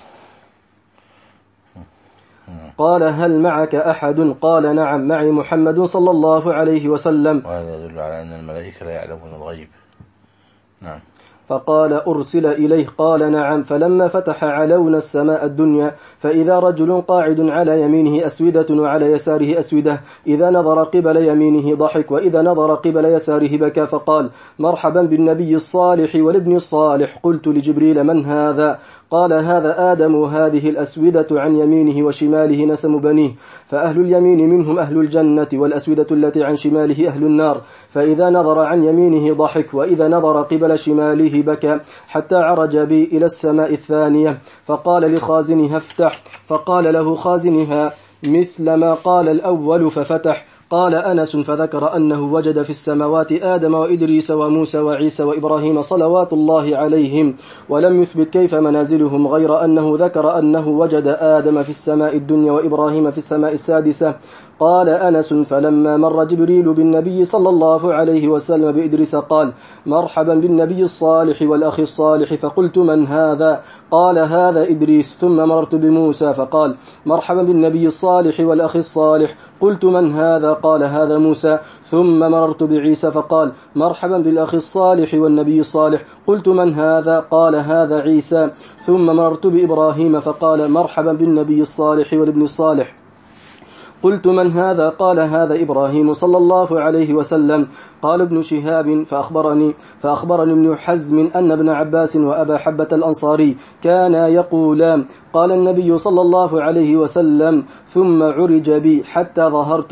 قال هل معك أحد؟ قال نعم معي محمد صلى الله عليه وسلم. وهذا يدل على أن الملائكة لا يعلمون الغيب. نعم. فقال أرسل إليه قال نعم. فلما فتح علونا السماء الدنيا فإذا رجل قاعد على يمينه أسودة وعلى يساره أسودة إذا نظر قبل يمينه ضحك وإذا نظر قبل يساره بكى فقال مرحبا بالنبي الصالح والابن الصالح. قلت لجبريل من هذا؟ قال هذا آدم وهذه الأسودة عن يمينه وشماله نسم بنيه فأهل اليمين منهم أهل الجنة والأسودة التي عن شماله أهل النار فإذا نظر عن يمينه ضحك وإذا نظر قبل شماله بكى حتى عرج بي إلى السماء الثانية فقال لخازنها افتح فقال له خازنها مثل ما قال الأول ففتح. قال أنس فذكر أنه وجد في السماوات آدم وإدريس وموسى وعيسى وإبراهيم صلوات الله عليهم ولم يثبت كيف منازلهم غير أنه ذكر أنه وجد آدم في السماء الدنيا وإبراهيم في السماء السادسة. قال أنس فلما مر جبريل بالنبي صلى الله عليه وسلم بإدريس قال مرحبا بالنبي الصالح والأخ الصالح فقلت من هذا؟ قال هذا إدريس. ثم مررت بموسى فقال مرحبا بالنبي الصالح والأخ الصالح. قلت من هذا؟ قال هذا موسى. ثم مررت بعيسى فقال مرحبا بالأخ الصالح والنبي الصالح. قلت من هذا؟ قال هذا عيسى. ثم مررت بإبراهيم فقال مرحبا بالنبي الصالح والابن الصالح. قلت من هذا؟ قال هذا إبراهيم صلى الله عليه وسلم. قال ابن شهاب فأخبرني ابن حزم أن ابن عباس وأبا حبة الأنصاري كانا يقولان قال النبي صلى الله عليه وسلم ثم عرج بي حتى ظهرت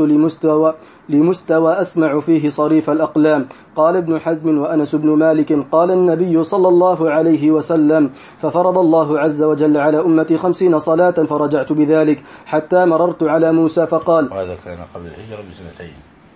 لمستوى أسمع فيه صريف الأقلام. قال ابن حزم وأنس بن مالك قال النبي صلى الله عليه وسلم ففرض الله عز وجل على أمتي 50 صلاة فرجعت بذلك حتى مررت على موسى فقال وهذا كان قبل الهجرة ب2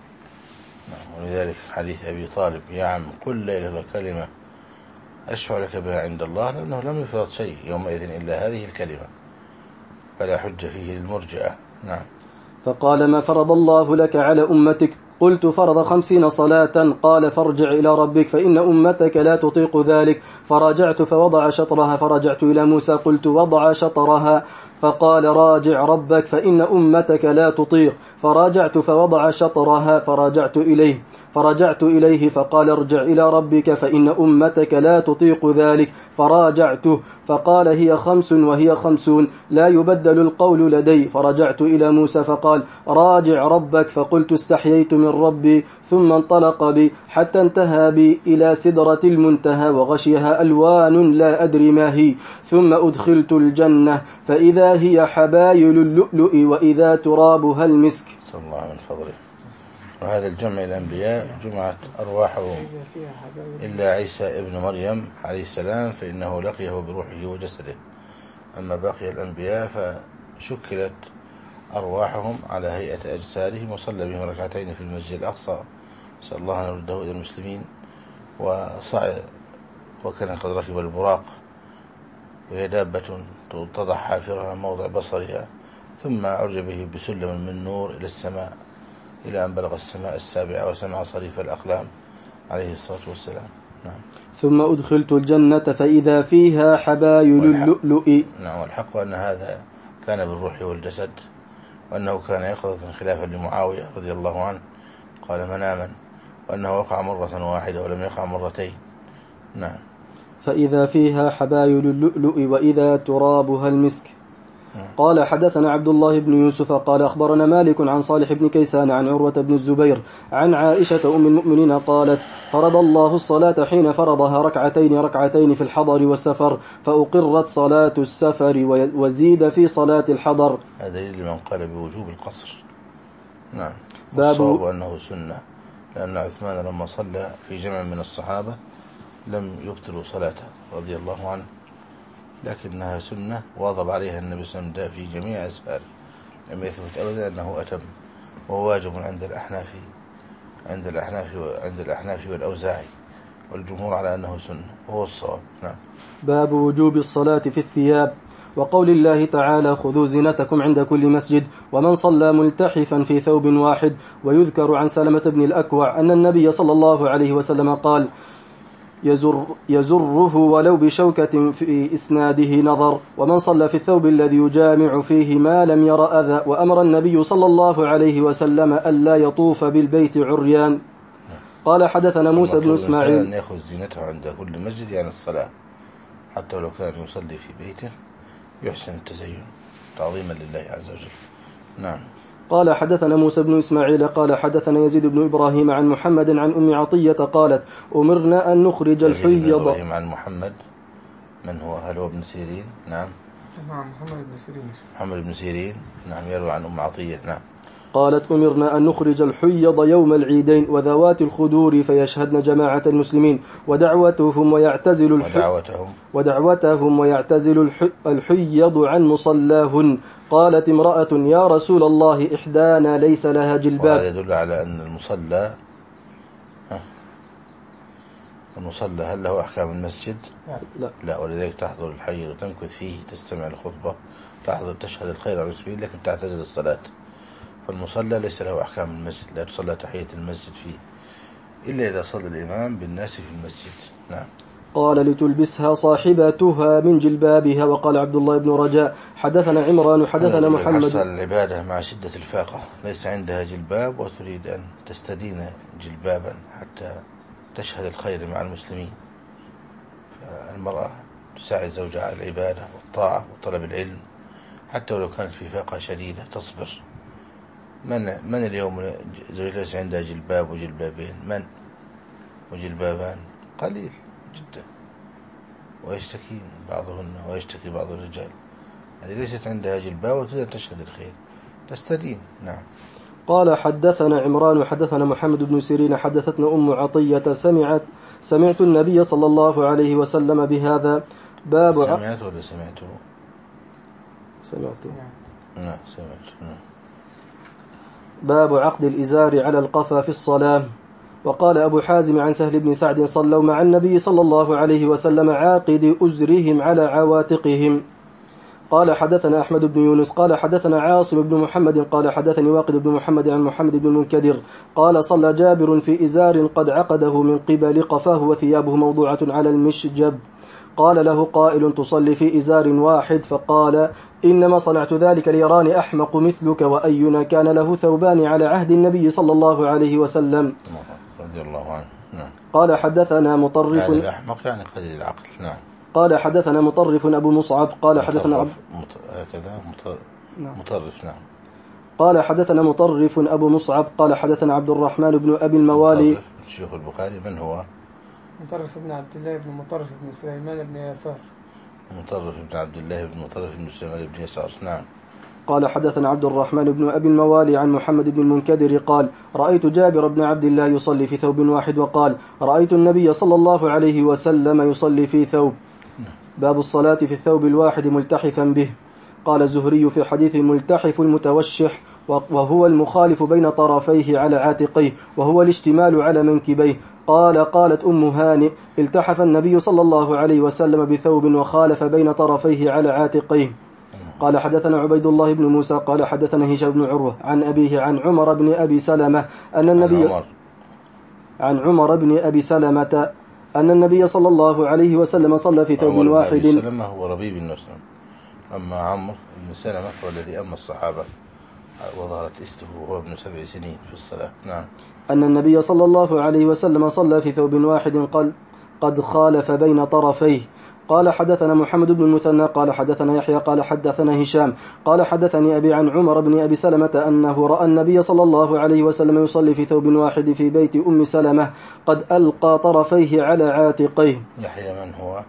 ولذلك حديث أبي طالب يا عم قل ليلة كلمة أشفع لك بها عند الله لأنه لم يفرض شيء يومئذ إلا هذه الكلمة فلا حج فيه للمرجئة. نعم. فقال ما فرض الله لك على أمتك؟ قلت فرض 50 صلاة. قال فارجع إلى ربك فإن أمتك لا تطيق ذلك. فرجعت فوضع شطرها فرجعت إلى موسى قلت وضع شطرها فقال راجع ربك فإن أمتك لا تطيق. فراجعت فوضع شطرها فرجعت إليه فقال ارجع إلى ربك فإن أمتك لا تطيق ذلك. فراجعته فقال هي 5 وهي 50 لا يبدل القول لدي. فرجعت إلى موسى فقال راجع ربك فقلت استحييت من ربي. ثم انطلق بي حتى انتهى بي إلى سدرة المنتهى وغشيها ألوان لا أدري ما هي. ثم أدخلت الجنة فإذا هي حبايل اللؤلؤ وإذا ترابها المسك. صلى الله من فضله. وهذا الجمع الأنبياء جمعت أرواحهم إلا عيسى ابن مريم عليه السلام فإنه لقيه بروحه وجسده أما باقي الأنبياء فشكلت أرواحهم على هيئة أجسادهم، وصلى بهم ركعتين في المسجد الأقصى، نسأل الله أن يرده إلى المسلمين. وصعد وكان قد ركب البراق، وهي دابة تضع حافرها موضع بصرها، ثم عرج به بسلم من نور إلى السماء، إلى أن بلغ السماء السابعة وسمع صريف الأقلام عليه الصلاة والسلام. نعم. ثم أدخلت الجنة فإذا فيها حبايل اللؤلؤ. نعم. والحق أن هذا كان بالروح والجسد، وأنه كان يقظة خلافا لمعاوية رضي الله عنه، قال مناما، وأنه وقع مرة واحدة ولم يقع مرتين. نعم. فإذا فيها حبايل اللؤلؤ وإذا ترابها المسك. قال حدثنا عبد الله بن يوسف قال أخبرنا مالك عن صالح بن كيسان عن عروة بن الزبير عن عائشة أم المؤمنين قالت فرض الله الصلاة حين فرضها ركعتين في الحضر والسفر، فأقرت صلاة السفر وزيد في صلاة الحضر. هذا دليل لمن قال بوجوب القصر. نعم. باب أنه سنة، لأن عثمان لما صلى في جمع من الصحابة لم يبطلوا صلاته رضي الله عنه، لكنها سنة واظب عليها النبي صلى الله عليه وسلم في جميع أسفاره، لم يثبت أبدا أنه أتم، وهو واجب عند الأحناف والأوزاعي، والجمهور على أنه سنة وهو الصواب. نعم. باب وجوب الصلاة في الثياب، وقول الله تعالى خذوا زينتكم عند كل مسجد، ومن صلى ملتحفا في ثوب واحد. ويذكر عن سلمة بن الأكوع أن النبي صلى الله عليه وسلم قال يزره ولو بشوكة في إسناده نظر، ومن صلى في الثوب الذي يجامع فيه ما لم ير أذى. وأمر النبي صلى الله عليه وسلم ألا يطوف بالبيت عريان. قال حدثنا موسى بن إسماعيل أن يأخذ زينته عند كل مسجد، يعني الصلاة، حتى لو كان يصلي في بيته يحسن التزين تعظيما لله عز وجل. نعم. قال حدثنا موسى بن إسماعيل قال حدثنا يزيد بن إبراهيم عن محمد عن أم عطية قالت أمرنا أن نخرج الحيض. عن محمد من هو؟ هل هو ابن سيرين؟ نعم. محمد بن سيرين. نعم. يروي عن أم عطية. نعم. قالت أمرنا أن نخرج الحيض يوم العيدين وذوات الخدور فيشهدن جماعة المسلمين ودعوتهم ويعتزل الحيض عن مصلاهن. قالت امرأة يا رسول الله إحدانا ليس لها جلباب. وهذا يدل على أن المصلى هل له أحكام المسجد؟ لا. ولذلك تحضر الحي وتمكث فيه، تستمع الخطبة، تشهد الخير على المسلمين، لكن تعتزل الصلاة. فالمصلى ليس له أحكام المسجد، لا تصلى تحية المسجد فيه إلا إذا صلى الإمام بالناس في المسجد. نعم. قال لتلبسها صاحبتها من جلبابها. وقال عبد الله بن رجاء حدثنا عمران حدثنا محمد. حصل العبادة مع شدة الفاقة، ليس عندها جلباب وتريد أن تستدين جلبابا حتى تشهد الخير مع المسلمين. فالمرأة تساعد زوجها على العبادة والطاعة وطلب العلم، حتى ولو كانت في فاقة شديدة تصبر. من اليوم زوجها عندها جلباب وجلبابين؟ من؟ وجلبابان؟ قليل جدا. ويشتكين بعضهن ويشتكي بعض الرجال، هذه ليست عندها جلباب وتريد أن تشهد الخير، تستدين. نعم. قال حدثنا عمران حدثنا محمد بن سيرين حدثتنا أم عطية سمعت النبي صلى الله عليه وسلم بهذا. باب سمعت ولا سمعته؟ سمعت. نعم سمعت. باب عقد الإزار على القفا في الصلاة. وقال أبو حازم عن سهل بن سعد صلوا مع النبي صلى الله عليه وسلم عاقد أزرهم على عواتقهم. قال حدثنا أحمد بن يونس قال حدثنا عاصم بن محمد قال حدثني واقد بن محمد عن محمد بن المنكدر قال صلى جابر في إزار قد عقده من قبل قفاه وثيابه موضوعة على المشجب. قال له قائل تصلي في إزار واحد؟ فقال إنما صنعت ذلك ليراني أحمق مثلك، وأينا كان له ثوبان على عهد النبي صلى الله عليه وسلم. رضي الله عنه. نعم. قال حدثنا مطرف يعني الأحمق يعني قليل العقل. نعم. قال حدثنا مطرف أبو مصعب قال حدثنا مطرف. نعم. قال حدثنا مطرف أبو مصعب قال حدثنا عبد الرحمن بن أبي الموالي. شيخ البخاري من هو؟ مطرف بن عبد الله بن مطرف بن سليمان بن يسار. مطرف بن عبد الله بن مطرف بن سليمان بن يسار. نعم. قال حدثنا عبد الرحمن بن أبي الموالي عن محمد بن المنكدر قال رأيت جابر بن عبد الله يصلي في ثوب واحد، وقال رأيت النبي صلى الله عليه وسلم يصلي في ثوب. باب الصلاة في الثوب الواحد ملتحفا به. قال الزهري في حديث الملتحف المتوشح وهو المخالف بين طرفيه على عاتقيه وهو الاشتمال على منكبيه. قالت أم هانئ التحف النبي صلى الله عليه وسلم بثوب وخالف بين طرفيه على عاتقيه. قال حدثنا عبيد الله بن موسى قال حدثنا هشام بن عروة عن أبيه عن عمر بن أبي سلمة أن النبي صلى الله عليه وسلم صلى في ثوب واحد. عمر بن أبي سلمة هو ربيب بن مسلم، أما عمرو بن سلمة هو الذي أما الصحابة وظهرت استه وهو ابن 7 سنين في الصلاة. نعم. أن النبي صلى الله عليه وسلم صلى في ثوب واحد قد خالف بين طرفيه. قال حدثنا محمد بن المثنى قال حدثنا يحيى قال حدثنا هشام قال حدثني أبي عن عمر بن أبي سلمة أنه رأى النبي صلى الله عليه وسلم يصلي في ثوب واحد في بيت أم سلمة قد ألقى طرفيه على عاتقيه. يحيى من هو؟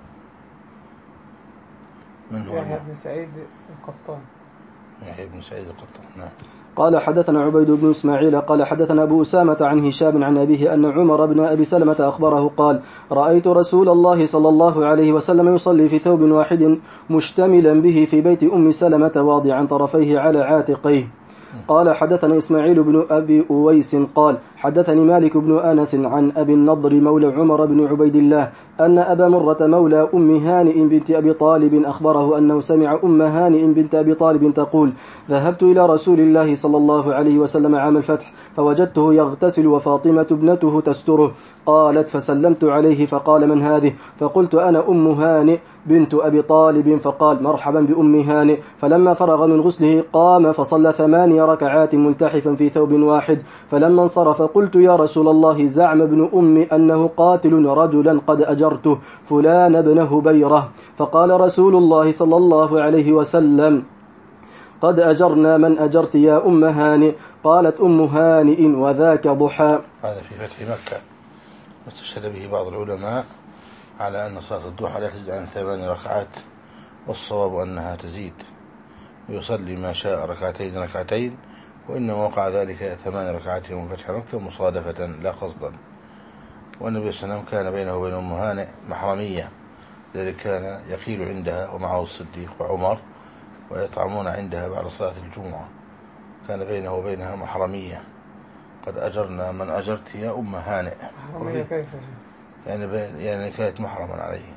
يحيى بن سعيد القطان. يحيى بن سعيد القطان. نعم. قال حدثنا عبيد بن إسماعيل قال حدثنا أبو أسامة عن هشام عن أبيه أن عمر بن أبي سلمة أخبره قال رأيت رسول الله صلى الله عليه وسلم يصلي في ثوب واحد مشتملا به في بيت أم سلمة واضعا طرفيه على عاتقيه. قال حدثنا إسماعيل بن أبي أويس قال حدثني مالك بن أنس عن أبي النضر مولى عمر بن عبيد الله أن أبا مرة مولى أم هانئ بنت أبي طالب أخبره أنه سمع أم هانئ بنت أبي طالب تقول ذهبت إلى رسول الله صلى الله عليه وسلم عام الفتح فوجدته يغتسل وفاطمة ابنته تستره. قالت فسلمت عليه فقال من هذه؟ فقلت أنا أم هانئ بنت أبي طالب. فقال مرحبا بأم هانئ. فلما فرغ من غسله قام فصلى 8 ركعات ملتحفا في ثوب واحد. فلما انصرف قلت يا رسول الله زعم ابن أمي أنه قاتل رجلا قد أجرته فلان بن هبيرة. فقال رسول الله صلى الله عليه وسلم قد أجرنا من أجرت يا أم هانئ. قالت أم هانئ وذاك ضحى. هذا في فتح مكة واستشهد به بعض العلماء على أن صلاة الضحى لا تزيد عن 8 ركعات، والصواب أنها تزيد ويصلي ما شاء ركعتين، وإنما وقع ذلك 8 ركعات يوم فتح مكة مصادفة لا قصدا. والنبي صلى الله عليه وسلم كان بينه وبين أم هانئ محرمية، ذلك كان يقيل عندها ومعه الصديق وعمر ويطعمون عندها بعد صلاة الجمعة، كان بينه وبينها محرمية. قد أجرنا من أجرت يا أم هانئ. محرمية كيف؟ يعني كانت محرما عليه،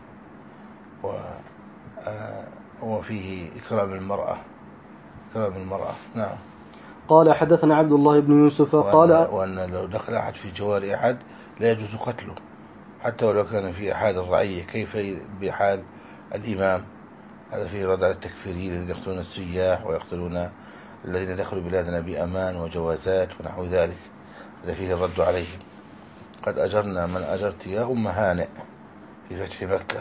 وفيه إكرام المرأة. نعم. قال حدثنا عبد الله بن يوسف قال وأن لو دخل أحد في جوار أحد لا يجوز قتله حتى ولو كان في أحد الرعية، كيف بحال الإمام؟ هذا فيه رد على التكفيريين الذين يقتلون السياح ويقتلون الذين دخلوا بلادنا بأمان وجوازات ونحو ذلك، هذا فيه الرد عليهم. قد أجرنا من أجرت يا أم هانئ في فتح مكة،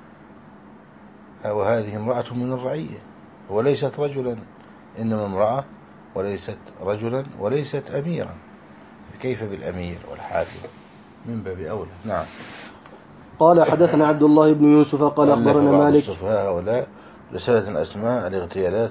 وهذه امرأة من الرعية وليست رجلا، إنما امرأة وليست رجلا وليست أميرا، كيف بالأمير والحاكم؟ من باب أولى. نعم. قال حدثنا عبد الله بن يوسف قال أخبرنا مالك. السفهاء هؤلاء رسالة أسماء الاغتيالات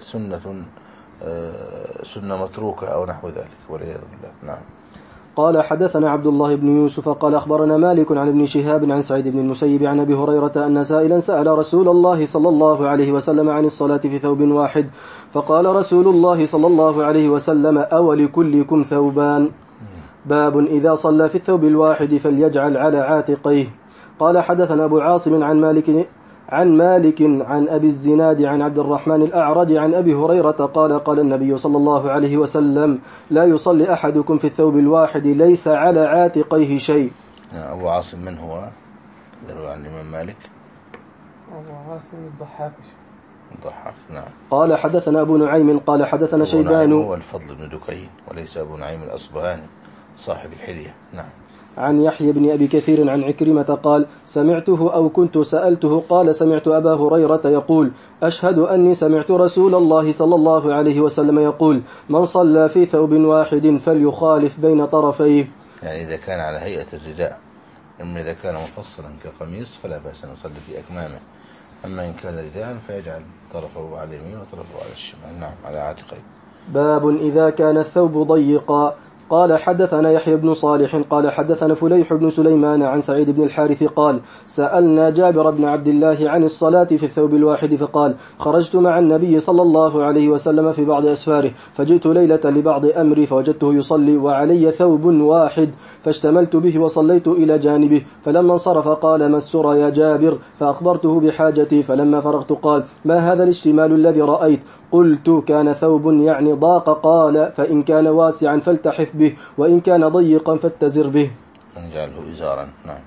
سنة متروكة أو نحو ذلك والعياذ بالله. نعم. قال حدثنا عبد الله بن يوسف قال أخبرنا مالك عن ابن شهاب عن سعيد بن المسيب عن أبي هريرة أن سائلا سأل رسول الله صلى الله عليه وسلم عن الصلاة في ثوب واحد، فقال رسول الله صلى الله عليه وسلم أولكلكم ثوبان؟ باب إذا صلى في الثوب الواحد فليجعل على عاتقيه. قال حدثنا أبو عاصم عن مالك عن أبي الزناد عن عبد الرحمن الأعرج عن أبي هريرة قال قال النبي صلى الله عليه وسلم لا يصلي أحدكم في الثوب الواحد ليس على عاتقيه شيء. أبو عاصم من هو؟ ذروي عن الإمام مالك. أبو عاصم الضحاك. نعم. قال حدثنا أبو نعيم قال حدثنا شيبان. هو الفضل بن دكين وليس أبو نعيم الأصبهاني صاحب الحلية. نعم. عن يحيى بن أبي كثير عن عكرمة قال سمعته أو كنت سألته قال سمعت أبا هريرة يقول أشهد أني سمعت رسول الله صلى الله عليه وسلم يقول من صلى في ثوب واحد فليخالف بين طرفيه. يعني إذا كان على هيئة الرداء، أما إذا كان مفصلا كقميص فلا بأس أن يصلي في أكمامه، أما إن كان رداء فيجعل طرفه على اليمين وطرفه على الشمال. نعم، على عاتقيه. باب إذا كان الثوب ضيقا. قال حدثنا يحيى بن صالح قال حدثنا فليح بن سليمان عن سعيد بن الحارث قال سألنا جابر بن عبد الله عن الصلاة في الثوب الواحد فقال خرجت مع النبي صلى الله عليه وسلم في بعض أسفاره فجئت ليلة لبعض أمري فوجدته يصلي وعلي ثوب واحد فاشتملت به وصليت إلى جانبه فلما انصرف قال ما السرى يا جابر فأخبرته بحاجتي فلما فرغت قال ما هذا الاشتمال الذي رأيت قلت كان ثوب يعني ضاق قال فإن كان واسعا فالتحف به وإن كان ضيقا فاتزر به نجعله إزارا. نعم.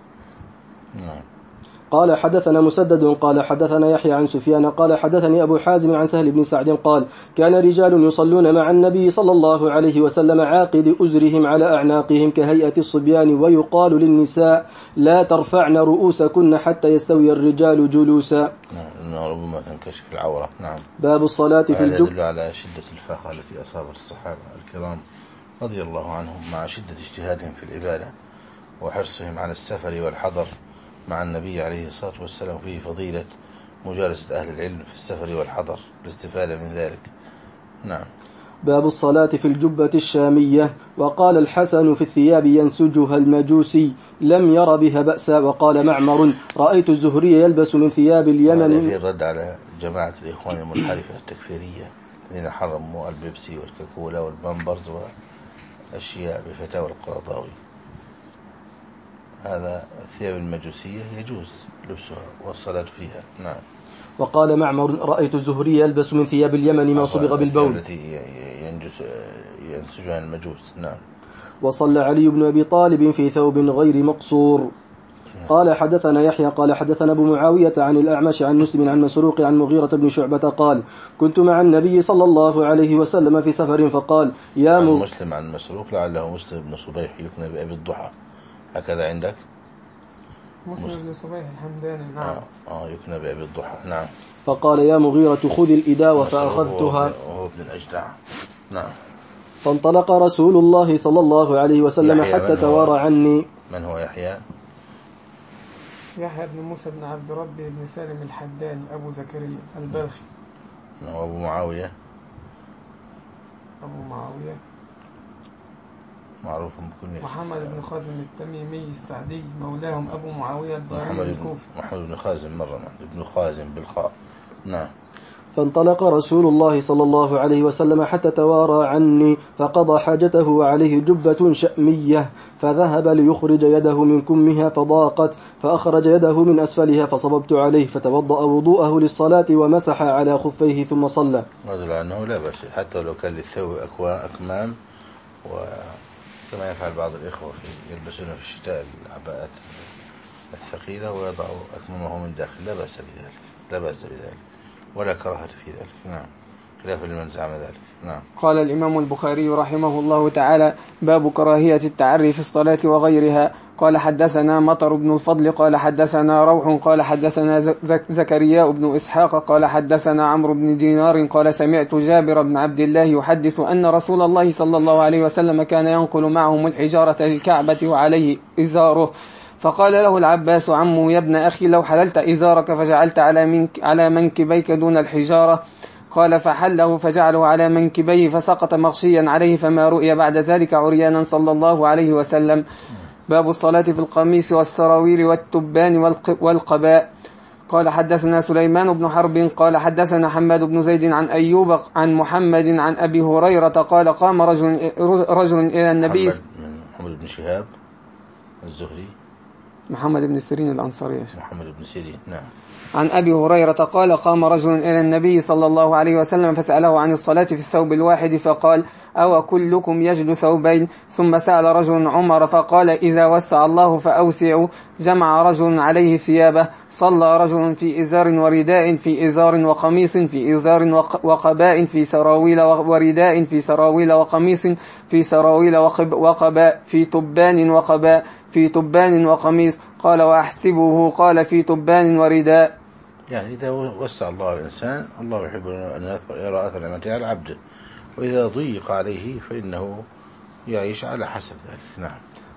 قال حدثنا مسدد قال حدثنا يحيى عن سفيان قال حدثني أبو حازم عن سهل بن سعد قال كان رجال يصلون مع النبي صلى الله عليه وسلم عاقد أزرهم على أعناقهم كهيئة الصبيان ويقال للنساء لا ترفعن رؤوسكن حتى يستوي الرجال جلوسا. إنه ربما تنكشف العورة. نعم. باب الصلاة في الجب. يدل على شدة الفاقة التي أصابت الصحابة الكرام رضي الله عنهم مع شدة اجتهادهم في العبادة وحرصهم على السفر والحضر مع النبي عليه الصلاة والسلام فيه فضيلة مجالسة أهل العلم في السفر والحضر الاستفادة من ذلك. نعم. باب الصلاة في الجبة الشامية. وقال الحسن في الثياب ينسجها المجوسي لم ير بها بأسا. وقال معمر رأيت الزهري يلبس من ثياب اليمن. في الرد على جماعة الإخوان المنحرفة التكفيرية الذين حرموا البيبسي والكاكولا والبامبرز وأشياء بفتاوى القرضاوي. هذا الثياب المجوسية يجوز لبسها والصلاة فيها. نعم. وقال معمر رأيت الزهري يلبس من ثياب اليمن ما صبغ بالبول التي ينسجها المجوس. نعم. وصلى علي بن أبي طالب في ثوب غير مقصور. قال حدثنا يحيى قال حدثنا أبو معاوية عن الأعمش عن مسلم عن مسروق عن مغيرة بن شعبة قال كنت مع النبي صلى الله عليه وسلم في سفر فقال يا مسلم عن مسروق لعله مسلم بن صبيح يكنى بأبي الضحى هكذا عندك مسلم بن صبيح الحمداني. نعم. يكنى بأبي الضحى. نعم. فقال يا مغيرة خذ الإداوة فأخذتها وهو ابن الأجدع. نعم. فانطلق رسول الله صلى الله عليه وسلم حتى توارى عني. من هو يحيى؟ يحيى بن موسى بن عبد ربه بن سالم الحداني أبو زكريا البلخي. وأبو معاوية معروف بكل محمد بن خازم التميمي السعدي مولاهم أبو معاوية الضريري الكوفي. محمد بن خازم مرة ابن خازم بالخاء. نعم. فانطلق رسول الله صلى الله عليه وسلم حتى توارى عني فقضى حاجته وعليه جبة شأمية فذهب ليخرج يده من كمها فضاقت فأخرج يده من أسفلها فصببت عليه فتوضأ وضوءه للصلاة ومسح على خفيه ثم صلى. هذا أنه لا بأس حتى لو كان للثوب أكمام وكما يفعل بعض الإخوة يلبسون في الشتاء العباءات الثقيلة ويضعوا أكمامه من داخل لا بأس بذلك ولا كراهة في ذلك. نعم. خلاف لمن زعم ذلك. نعم. قال الإمام البخاري رحمه الله تعالى باب كراهية التعري في الصلاة وغيرها. قال حدثنا مطر بن الفضل قال حدثنا روح قال حدثنا زكريا بن إسحاق قال حدثنا عمرو بن دينار قال سمعت جابر بن عبد الله يحدث أن رسول الله صلى الله عليه وسلم كان ينقل معهم الحجارة للكعبة وعليه إزاره فقال له العباس عمه يا ابن أخي لو حللت إزارك فجعلت على منكبيك دون الحجارة قال فحله فجعله على منكبيه فسقط مغشيا عليه فما رؤي بعد ذلك عريانا صلى الله عليه وسلم. باب الصلاة في القميص والسراويل والتبان والقباء. قال حدثنا سليمان بن حرب قال حدثنا حماد بن زيد عن أيوب عن محمد عن أبي هريرة قال قام رجل إلى النبي محمد بن شهاب الزهري محمد بن سيرين الأنصاري. محمد بن سيرين. نعم. عن أبي هريرة قال قام رجل إلى النبي صلى الله عليه وسلم فسأله عن الصلاة في الثوب الواحد فقال أو كلكم يجد ثوبين ثم سأل رجل عمر فقال إذا وسع الله فأوسعوا جمع رجل عليه ثيابه صلى رجل في إزار ورداء في إزار وقميص في إزار وقباء في سراويل ورداء في سراويل وقميص في سراويل وقباء في تبان وقباء في تبان وقميص قال وأحسبه قال في تبان ورداء. يعني إذا وسع الله الإنسان الله يحب أن يرى أثر نعمته على عبده وإذا ضيق عليه فإنه يعيش على حسب ذلك. نعم.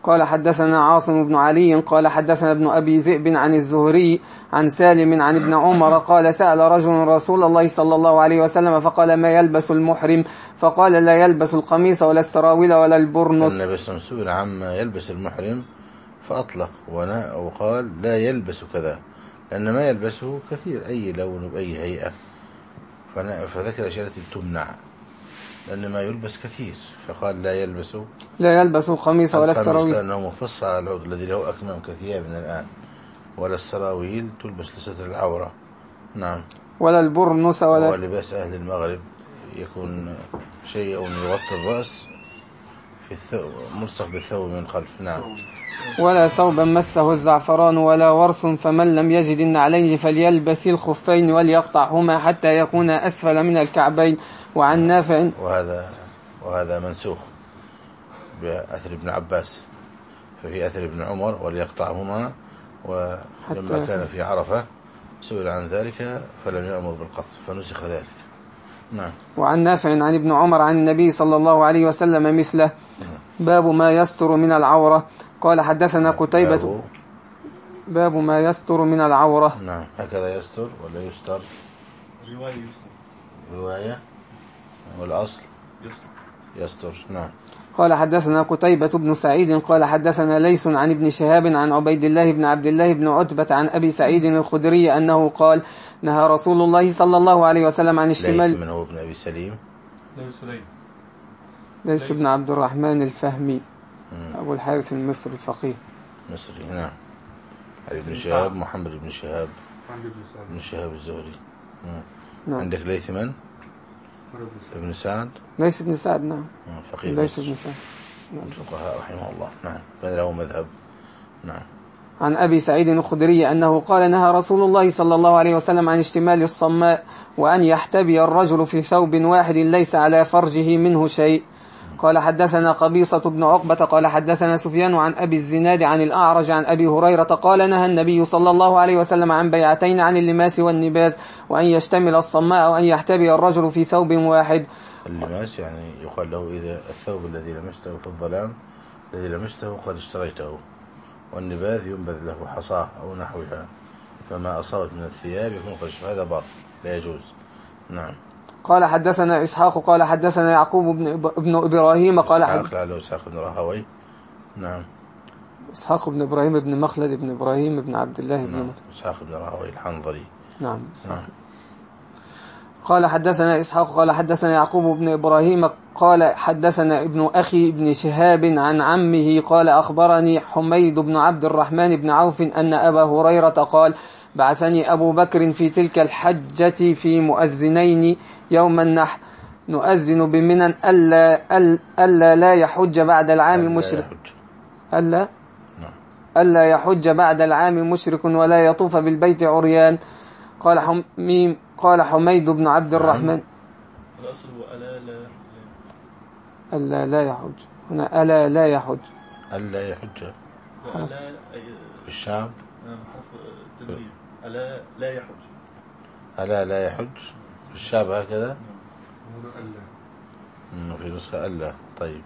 قال حدثنا عاصم بن علي قال حدثنا ابن أبي ذئب عن الزهري عن سالم عن ابن عمر قال سأل رجل رسول الله صلى الله عليه وسلم فقال ما يلبس المحرم؟ فقال لا يلبس القميص ولا السراويل ولا البرنس. النبي صلى الله عليه وسلم عما يلبس المحرم فأطلق وقال لا يلبس كذا، لأن ما يلبسه كثير أي لون بأي هيئة، فذكر أشياء التي تمنع لأن ما يلبس كثير، فقال لا يلبس القميص ولا السراويل، لأنه مفصل على العود الذي له أكمام كثيابنا الآن، ولا السراويل تلبس لستر العورة. نعم. ولا البرنس ولا لباس أهل المغرب يكون شيء يغطي الرأس في الثوب ملصق بالثوب من خلف. نعم. ولا ثوبا مسه الزعفران ولا ورس، فمن لم يجد النعلين فليلبس الخفين وليقطعهما حتى يكون أسفل من الكعبين. وعن نافع. وهذا منسوخ بأثر ابن عباس، ففي أثر ابن عمر وليقطعهما، ولما كان في عرفة سئل عن ذلك فلم يأمر بالقطع فنسخ ذلك. نعم. وعن نافع عن ابن عمر عن النبي صلى الله عليه وسلم مثله. باب ما يستر من العورة. قال حدثنا قتيبة. باب ما يستر من العورة. نعم. هكذا يستر ولا يستر؟ رواية والأصل يستر. نعم. قال حدثنا قتيبة بن سعيد قال حدثنا ليث عن ابن شهاب عن عبيد الله بن عبد الله بن عتبة عن أبي سعيد الخدري أنه قال نهى رسول الله صلى الله عليه وسلم عن الشمال. ليث من هو ابن أبي سليم؟ ليث بن عبد الرحمن الفهمي أبو الحارث المصري الفقيه مصري. نعم. علي بن شهاب محمد بن شهاب بن شهاب الزهري. نعم. عندك ليث من؟ ابن سعد. ليث بن سعد. نعم. فقيه ليث بن سعد الفقهاء رحمه الله. نعم. كان له مذهب. نعم. عن أبي سعيد الخدري أنه قال نهى رسول الله صلى الله عليه وسلم عن اشتمال الصماء وأن يحتبي الرجل في ثوب واحد ليس على فرجه منه شيء. قال حدثنا قبيصة بن عقبة قال حدثنا سفيان عن أبي الزناد عن الأعرج عن أبي هريرة قال نهى النبي صلى الله عليه وسلم عن بيعتين عن اللماس والنباز، وأن يشتمل الصماء وأن يحتبي الرجل في ثوب واحد. اللماس يعني يقال له إذا الثوب الذي لمسته في الظلام الذي لمسته قد اشتريته، والنباذ ينبذ له حصاه أو نحوها، فما أصابت من الثياب يكون قد هذا باطل لا يجوز. نعم. قال حدثنا إسحاق قال حدثنا يعقوب بن إبراهيم قال إسحاق بن راهويه. نعم. إسحاق بن إبراهيم بن مخلد بن إبراهيم بن عبد الله بن إسحاق بن راهويه الحنظلي. نعم. قال حدثنا إسحاق قال حدثنا يعقوب بن إبراهيم قال حدثنا ابن أخي ابن شهاب عن عمه قال أخبرني حميد بن عبد الرحمن بن عوف أن أبا هريرة قال بعثني أبو بكر في تلك الحجة في مؤذنين يوم النحر نؤذن بمنى ألا لا يحج بعد العام مشرك ألا يحج بعد العام مشرك ولا يطوف بالبيت عريان. قال حميد بن عبد الرحمن الأصل هو ألا لا يحج. هنا ألا لا يحج. ألا يحج الشعب حرف تدريب. ألا لا يحج. ألا لا يحج في الشعب هكذا. في نسخة ألا. طيب.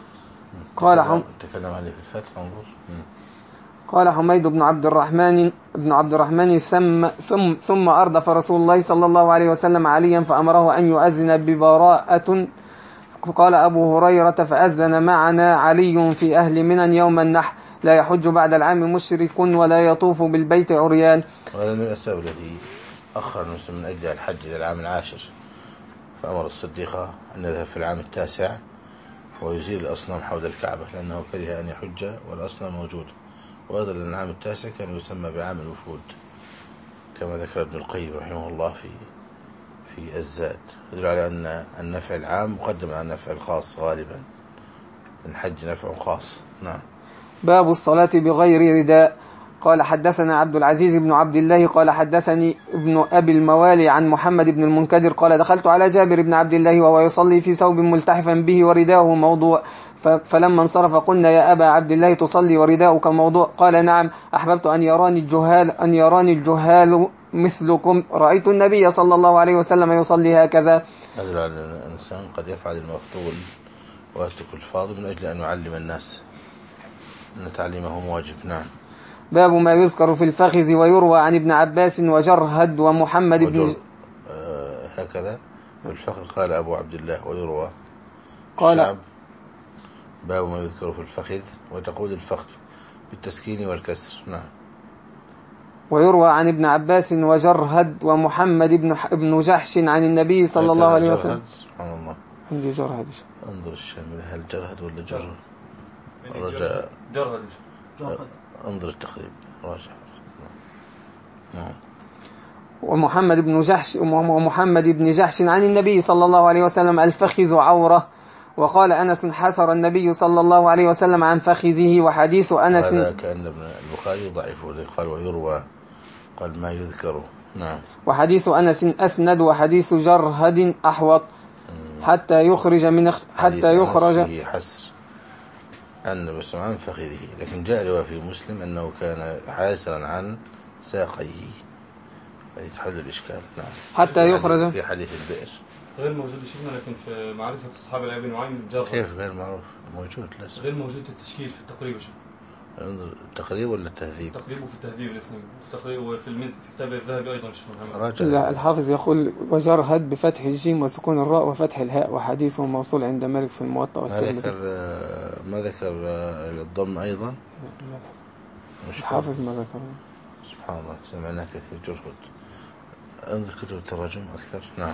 تكلم عليه في الفتح انظر. قال حميد بن عبد الرحمن ثم أردف رسول الله صلى الله عليه وسلم عليا فأمره أن يؤذن ببراءة. قال أبو هريرة فأذن معنا علي في أهل منى يوم النحر لا يحج بعد العام مشرك ولا يطوف بالبيت عريان. وهذا من الأسباب التي أخر المسلم من أجل الحج إلى العام العاشر، فأمر الصديقة أن يذهب في العام التاسع ويزيل الأصنام حول الكعبة لأنه كره أن يحج والأصنام موجودة، وأيضا العام التاسع كان يسمى بعام الوفود كما ذكر ابن القيم رحمه الله في الزاد، يدل على أن النفع العام مقدم على النفع الخاص غالبا، الحج نفع خاص. نعم. باب الصلاة بغير رداء. قال حدثنا عبد العزيز بن عبد الله قال حدثني ابن أبي الموالي عن محمد بن المنكدر قال دخلت على جابر بن عبد الله وهو يصلي في ثوب ملتحفا به ورداءه موضوع، فلما انصرف قلنا يا أبا عبد الله تصلي ورداءك موضوع؟ قال نعم، أحببت أن يراني الجهال مثلكم، رأيت النبي صلى الله عليه وسلم يصلي هكذا. هذا الإنسان قد يفعل المفضول ويترك الفاضل من أجل أن يعلم الناس، أن تعليمهم واجب. نعم. باب ما يذكر في الفخذ. ويروى عن ابن عباس وجرهد ومحمد بن هكذا والفخذ قال أبو عبد الله ويروى قال الشعب. باب ما يذكر في الفخذ وتقول الفخذ بالتسكين والكسر. نعم. ويروى عن ابن عباس وجرهد ومحمد بن جحش عن النبي صلى الله عليه وسلم. سبحان الله. عندي جرهد. انظر الشامل هل جرهد ولا جرهد؟ رجع جرهد. انظر التقريب راجع. نعم. ومحمد بن جحش عن النبي صلى الله عليه وسلم الفخذ عورة. وقال أنس حسر النبي صلى الله عليه وسلم عن فخذه. وحديث أنس هذا كأن ابن البخاري ضعيفه قال ويروى قال ما يذكره. نعم. وحديث أنس أسند وحديث جرهد أحوط حتى يخرج فيه حسر أن بس عن فخذه، لكن جاء رواية في مسلم أنه كان حاسرا عن ساقيه فيتحل الإشكال. نعم. حتى يخرج في حديث البئر غير موجود شيخنا، لكن في معرفة الصحابة لأبي نعيم جرهد. كيف غير معروف؟ موجود لازم. غير موجود التشكيل في التقريب شو؟ التقريب ولا التهذيب؟ التقريب وفي التهذيب الاثنين، في التقريب وفي في كتاب الذهبي أيضا لا الحافظ يقول وجرهد بفتح الجيم وسكون الراء وفتح الهاء وحديثه موصول عند مالك في الموطأ والترمذي. ما ذكر الضم أيضا؟ الحافظ ما ذكر. سبحان الله سمعناه كثير جرهد. انظر كتب التراجم أكثر. نعم.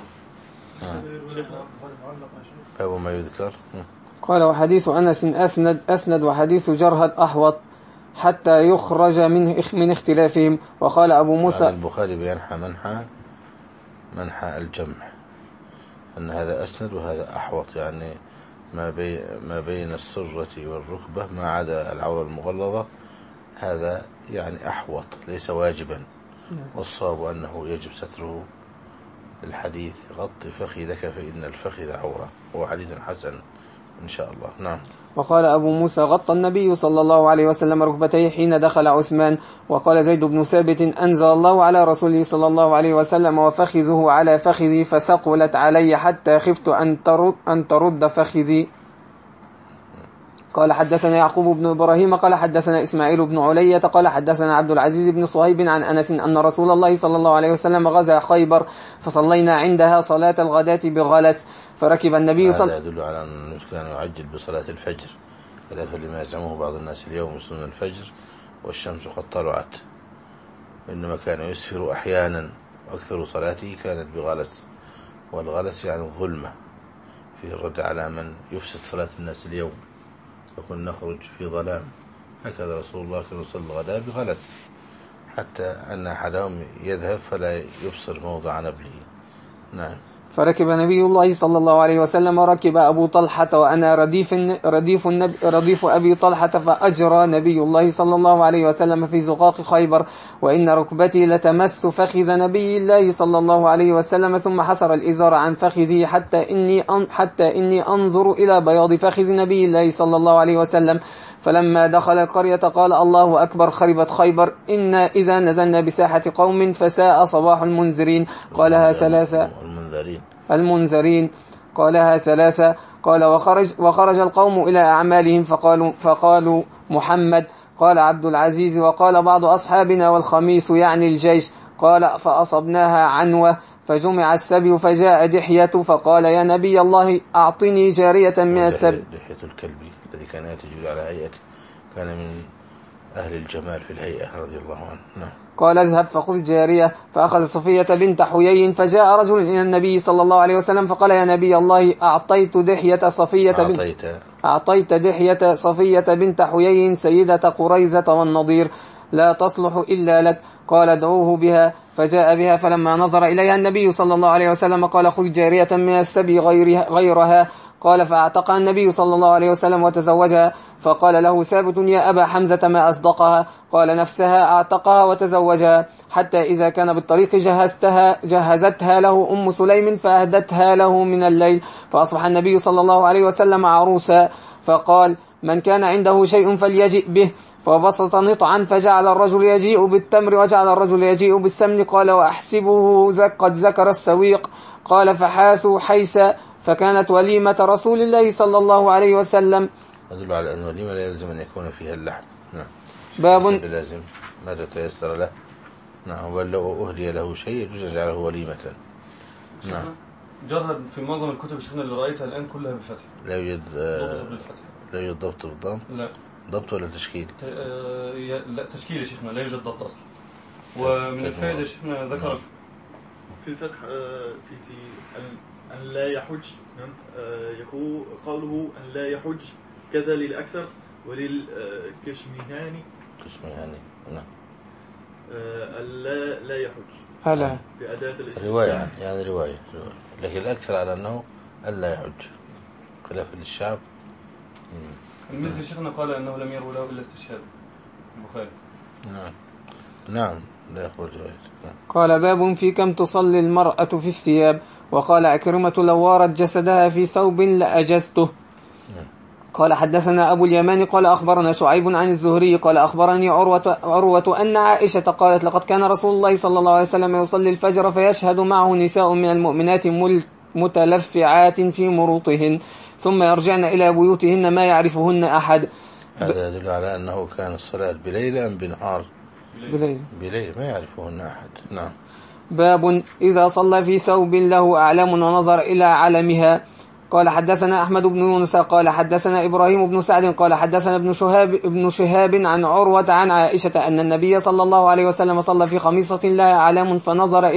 باب ما يذكر. قال وحديث أنس أسند وحديث جرهد أحوط حتى يخرج من اختلافهم. وقال أبو موسى البخاري بينحى منحى الجمع أن هذا أسند وهذا أحوط، يعني ما بين السرة والركبة ما عدا العورة المغلظة هذا يعني أحوط ليس واجبا، والصواب أنه يجب ستره. الحديث غط فخذك فإن الفخذ عورة، هو حديث حسن إن شاء الله. نعم. وقال أبو موسى غطى النبي صلى الله عليه وسلم ركبتيه حين دخل عثمان. وقال زيد بن ثابت أنزل الله على رسوله صلى الله عليه وسلم وفخذه على فخذي فثقلت علي حتى خفت أن ترد فخذي. قال حدثنا يعقوب بن إبراهيم قال حدثنا إسماعيل بن علية قال حدثنا عبد العزيز بن صهيب عن أنس أن رسول الله صلى الله عليه وسلم غزا خيبر فصلينا عندها صلاة الغداة بغلس فركب النبي هذا يدل على أنه كان يعجل بصلاة الفجر، خلافا لما يزعمه بعض الناس اليوم يصلون الفجر والشمس قد طلعت، إنما كان يسفر أحيانا وأكثر صلاته كانت بغلس، والغلس يعني الظلمة، فيه الرد على من يفسد صلاة الناس اليوم يقول نخرج في ظلام. هكذا رسول الله كان يصلي الغداء بغلس حتى أن أحدهم يذهب فلا يبصر موضع نبله. نعم. فركب نبي الله صلى الله عليه وسلم وركب أبو طلحة وأنا رديف أبي طلحة فأجرى نبي الله صلى الله عليه وسلم في زقاق خيبر وإن ركبتي لتمس فخذ نبي الله صلى الله عليه وسلم ثم حسر الإزار عن فخذي حتى إني أنظر إلى بياض فخذ نبي الله صلى الله عليه وسلم. فلما دخل القرية قال الله أكبر خربت خيبر إنا إذا نزلنا بساحة قوم فساء صباح المنذرين. قالها ثلاثة المنذرين قالها ثلاثة. قال وخرج القوم إلى أعمالهم فقالوا محمد. قال عبد العزيز وقال بعض أصحابنا والخميس يعني الجيش. قال فأصبناها عنوة فجمع السبي فجاء دحية فقال يا نبي الله أعطني جارية من السبي. دحية الكلبي الذي كان يتجد على هيئته كان من أهل الجمال في الهيئة رضي الله عنه. نعم. قال اذهب فخذ جارية فأخذ صفية بنت حيي فجاء رجل إلى النبي صلى الله عليه وسلم فقال يا نبي الله أعطيت دحية صفية بنت حيي سيدة قريزة والنضير لا تصلح إلا لك. قال ادعوه بها فجاء بها فلما نظر إليها النبي صلى الله عليه وسلم قال خذ جارية من السبي غيرها. قال فاعتقها النبي صلى الله عليه وسلم وتزوجها. فقال له ثابت يا أبا حمزة ما أصدقها؟ قال نفسها اعتقها وتزوجها حتى إذا كان بالطريق جهزتها له أم سليم فأهدتها له من الليل فأصبح النبي صلى الله عليه وسلم عروسا. فقال من كان عنده شيء فليجئ به فبسط نطعا فجعل الرجل يجيء بالتمر وجعل الرجل يجيء بالسمن. قال وأحسبه قد ذكر السويق. قال فحاسوا حيسا فكانت وليمة رسول الله صلى الله عليه وسلم يدل على أن الوليمة لا يلزم أن يكون فيها اللحم. نعم. باب لازم ماذا تيسر له. نعم. بل لو أهدي له شيء يجوز أن يجعله وليمة. نعم. جرد في معظم الكتب الشيخنا اللي رأيتها الآن كلها بالفتح. لا يوجد بالفتح. لا يوجد ضبط بالضم. لا. ضبط ولا تشكيل؟ لا تشكيل يا شيخنا، لا يوجد ضبط أصلا. ومن الفائدة يا شيخنا ذكر في الفتح في أن لا يحج، يقول قوله أن لا يحج كذا للأكثر وللكشميهاني. نعم. لا يحج. هلا. بأداة الاستثناء. رواية يعني رواية. لكن الأكثر على أنه ألا يحج خلاف للشعب. المزي شيخنا قال أنه لم يروي له إلا استشهاد البخاري. نعم لا يخرج رواية. قال باب في كم تصلي المرأة في الثياب. وقال عكرمة لو وارت جسدها في ثوب لأجزته. قال حدثنا أبو اليمان قال أخبرنا شعيب عن الزهري قال أخبرني عروة أن عائشة قالت لقد كان رسول الله صلى الله عليه وسلم يصلي الفجر فيشهد معه نساء من المؤمنات متلفعات في مروطهن ثم يرجعن إلى بيوتهن ما يعرفهن أحد. هذا يدل على أنه كان الصلاة بليل أم بنهار؟ بليل ما يعرفهن أحد. نعم. باب إذا صلى في ثوب له أعلام ونظر إلى علمها. قال حدثنا أحمد بن يونس قال حدثنا إبراهيم بن سعد قال حدثنا ابن شهاب عن عروة عن عائشة أن النبي صلى الله عليه وسلم صلى في خميصة لها أعلام فنظر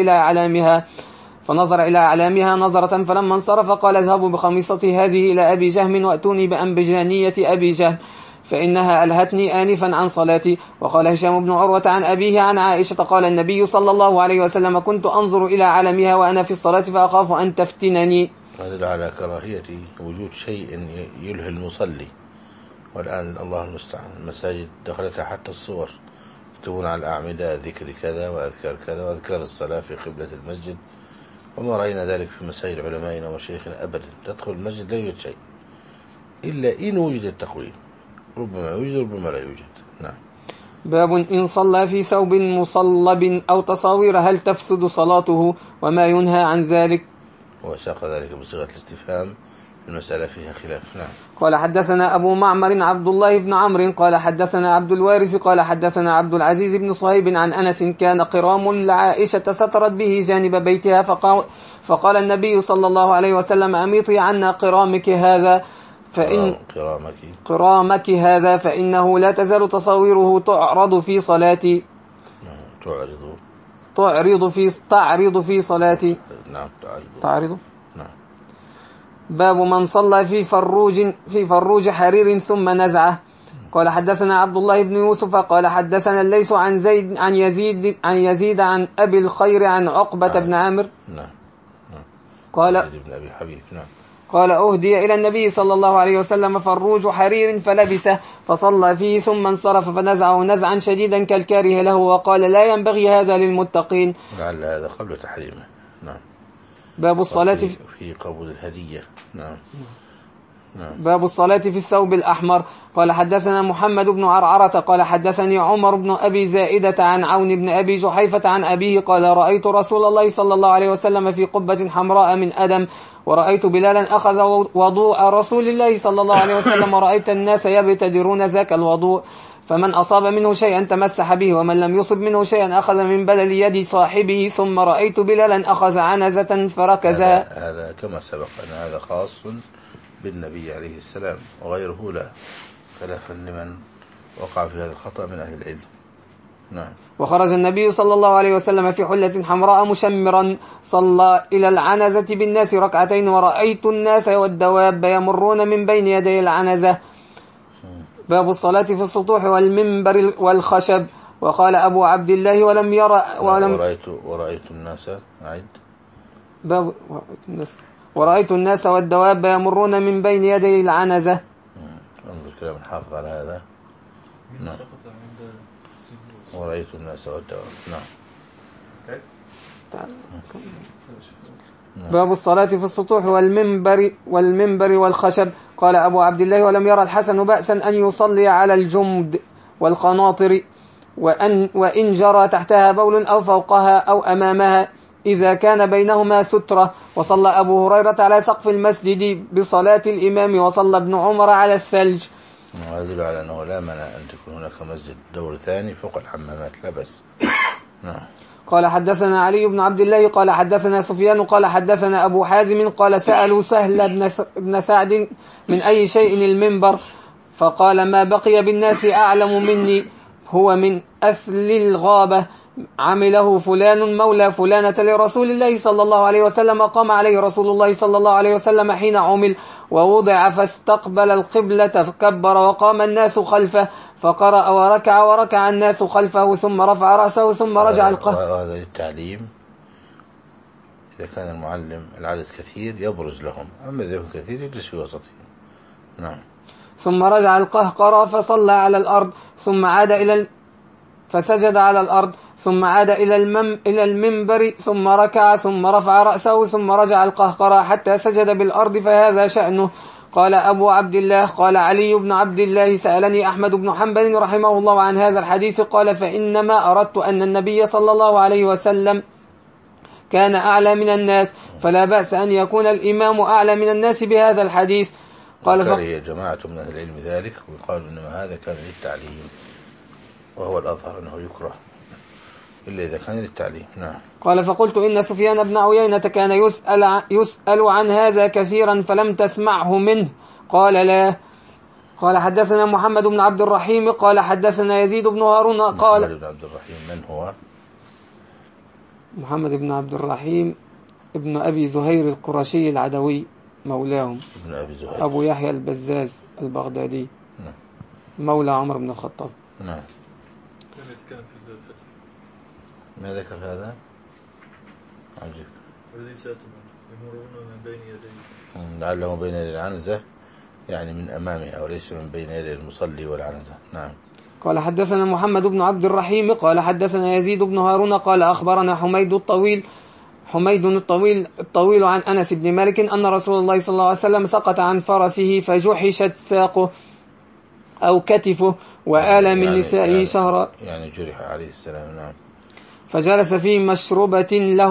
إلى أعلامها نظرة فلما انصرف قال اذهبوا بخميصتي هذه إلى أبي جهم وأتوني بأنبجانية أبي جهم فإنها ألهتني آنفا عن صلاتي. وقال هشام بن عروة عن أبيه عن عائشة قال النبي صلى الله عليه وسلم كنت أنظر إلى علمها وأنا في الصلاة فأخاف أن تفتنني. هذا على كراهية وجود شيء يلهي المصلي. والآن الله المستعان المساجد دخلتها حتى الصور يكتبون على الأعمدة ذكر كذا وأذكار كذا وأذكار الصلاة في قبلة المسجد، وما رأينا ذلك في مسائل علمائنا وشيخنا أبدا. تدخل المسجد لا يوجد شيء إلا إن وجد التقويم، ربما يوجد ربما لا يوجد. نعم. باب إن صلى في ثوب مصلب أو تصاوير هل تفسد صلاته وما ينهى عن ذلك. وساق ذلك بصيغة الاستفهام، المسألة فيها خلاف. نعم. قال حدثنا أبو معمر عبد الله بن عمرو قال حدثنا عبد الوارث قال حدثنا عبد العزيز بن صهيب عن أنس كان قرام لعائشة سترت به جانب بيتها فقال النبي صلى الله عليه وسلم أميطي عنا قرامك هذا قرامك هذا فإنه لا تزال تصاويره تعرض في صلاتي. تعرض في صلاتي. نعم. تعرض. نعم. باب من صلى في فروج حرير ثم نزعه. قال حدثنا عبد الله بن يوسف قال حدثنا الليث عن يزيد عن أبي الخير عن عقبة بن عامر. نعم. قال ابن أبي حبيب. نعم. قال أهدي إلى النبي صلى الله عليه وسلم فروج حرير فلبسه فصلى فيه ثم انصرف فنزعه نزعا شديدا كالكاره له وقال لا ينبغي هذا للمتقين. لعل هذا قبل تحريمه. نعم. باب الصلاة في قبول الهدية. نعم. باب الصلاة في الثوب الأحمر. قال حدثنا محمد بن عرعرة قال حدثني عمر بن أبي زائدة عن عون بن أبي جحيفة عن أبيه قال رأيت رسول الله صلى الله عليه وسلم في قبة حمراء من أدم ورأيت بلالا أخذ وضوء رسول الله صلى الله عليه وسلم ورأيت الناس يبتدرون ذاك الوضوء فمن أصاب منه شيئا تمسح به ومن لم يصب منه شيئا أخذ من بلل يد صاحبه ثم رأيت بلالا أخذ عنزة فركزها. هذا كما سبق أن هذا خاص بالنبي عليه السلام وغيره لا، خلافا لمن وقع في هذا الخطأ من أهل العلم. نعم. وخرج النبي صلى الله عليه وسلم في حلة حمراء مشمرا صلى إلى العنزة بالناس ركعتين ورأيت الناس والدواب يمرون من بين يدي العنزة. باب الصلاة في السطوح والمنبر والخشب. وقال أبو عبد الله ورأيت الناس عيد. باب ورأيت الناس والدواب يمرون من بين يدي العنزة. انظر كلام الحافظ على هذا. نعم. ورأيت الناس والدواب. نعم. باب الصلاة في السطوح والمنبر والخشب. قال أبو عبد الله ولم يرى الحسن بأسا أن يصلي على الجمد والقناطر وإن جرى تحتها بول أو فوقها أو أمامها إذا كان بينهما سترة. وصلى أبو هريرة على سقف المسجد بصلاة الإمام وصلى ابن عمر على الثلج. ويدل على أنه لا مانع أن تكون هناك مسجد دور ثاني فوق الحمامات، لا بأس. نعم. قال حدثنا علي بن عبد الله قال حدثنا سفيان قال حدثنا أبو حازم قال سألوا سهل بن سعد من أي شيء المنبر، فقال ما بقي بالناس أعلم مني، هو من أثل الغابة، عمله فلان مولى فلانة لرسول الله صلى الله عليه وسلم، قام عليه رسول الله صلى الله عليه وسلم حين عمل ووضع فاستقبل القبلة فكبر وقام الناس خلفه فقرأ وركع الناس خلفه ثم رفع رأسه ثم رجع القهر. وهذا للتعليم، إذا كان المعلم العدد كثير يبرز لهم، أما إذا كان كثير يجلس في وسطهم. نعم. ثم رجع القهقرى فصلى على الأرض ثم عاد فسجد على الأرض ثم عاد إلى المنبر ثم ركع ثم رفع رأسه ثم رجع القهقرى حتى سجد بالأرض، فهذا شأنه. قال أبو عبد الله قال علي بن عبد الله سألني أحمد بن حنبل رحمه الله عن هذا الحديث، قال فإنما أردت أن النبي صلى الله عليه وسلم كان أعلى من الناس، فلا بأس أن يكون الإمام أعلى من الناس بهذا الحديث. قال كره جماعة من أهل العلم ذلك وقالوا إنما هذا كان للتعليم، وهو الأظهر أنه يكره إلا إذا كان للتعليم. نعم. قال فقلت إن سفيان بن عيينة كان يسأل عن هذا كثيرا فلم تسمعه منه، قال لا. قال حدثنا محمد بن عبد الرحيم قال حدثنا يزيد بن هارون قال محمد بن عبد الرحيم من هو؟ محمد بن عبد الرحيم ابن أبي زهير القرشي العدوي مولاهم، ابن أبي زهير أبو يحيى البزاز البغدادي. نعم. مولى عمر بن الخطاب. نعم. ما ذكر هذا؟ عجيب. الذي سيأتون يمرون من بين يديه، لعله بين يدي العنزة، يعني من أمامها وليس من بين يدي المصلي والعنزة. نعم. قال حدثنا محمد بن عبد الرحيم قال حدثنا يزيد بن هارون قال أخبرنا حميد الطويل عن أنس بن مالك أن رسول الله صلى الله عليه وسلم سقط عن فرسه فجحشت ساقه أو كتفه وآل من نسائه شهرا، يعني جرح عليه السلام. نعم. فجلس في مشربة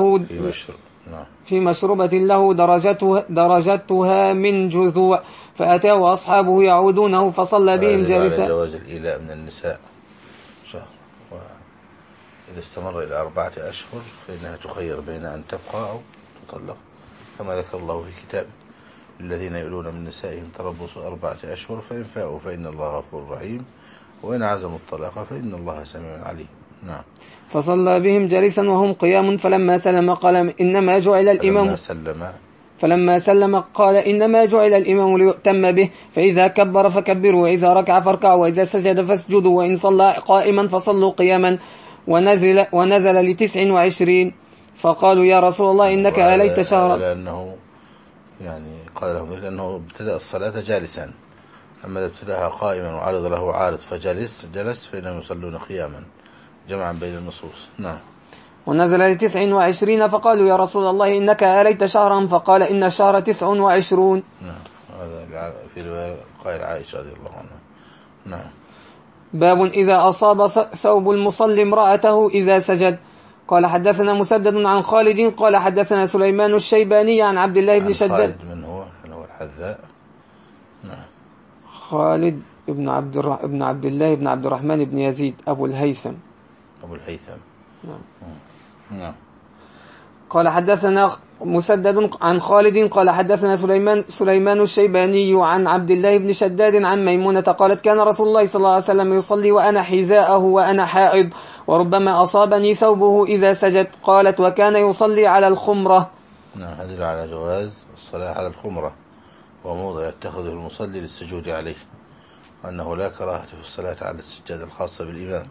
له درجتها من جذوع، فأتاه أصحابه يعودونه فصلى بهم جالسا. جواز الإيلاء من النساء شهر، وإذا استمر إلى 4 أشهر فإنها تخير بين أن تبقى أو تطلق، كما ذكر الله في كتابه الذين يؤلون من نسائهم تربص 4 أشهر فإن فاءوا فإن الله غفور رحيم وإن عزموا الطلاق فإن الله سميع عليم. نعم. فصلى بهم جالسا وهم قيام، فلما سلم قال إنما جعل الإمام قال إنما جعل الإمام ليؤتم به، فإذا كبر فكبروا وإذا ركع فاركعوا وإذا سجد فاسجدوا وإن صلى قائما فصلوا قياما. ونزل 29، فقالوا يا رسول الله إنك آليت شهرا، لأنه يعني قال لهم لأنه ابتدأ الصلاة جالسا، أما ابتدأها قائما وعرض له عارض جلس فإنهم يصلون قياما جمعا بين النصوص. نعم. ونزل 29، فقالوا يا رسول الله إنك آليت شهرا، فقال إن الشهر 29. نعم. هذا في رواية قائل عائشة رضي الله عنها. نعم. باب إذا أصاب ثوب المصلي امرأته إذا سجد. قال حدثنا مسدد عن خالد قال حدثنا سليمان الشيباني عن عبد الله بن شداد. خالد من هو الحذاء. نعم. خالد ابن عبد الله بن عبد الرحمن بن يزيد أبو الهيثم. نعم. قال حدثنا مسدد عن خالد قال حدثنا سليمان الشيباني عن عبد الله بن شداد عن ميمونة قالت كان رسول الله صلى الله عليه وسلم يصلي وأنا حذاءه وأنا حائض، وربما أصابني ثوبه إذا سجد. قالت وكان يصلي على الخمرة. نعم. هذا على جواز الصلاة على الخمرة، وموضع يتخذه المصلي للسجود عليه، وأنه لا كراهة في الصلاة على السجادة الخاصة بالإمام،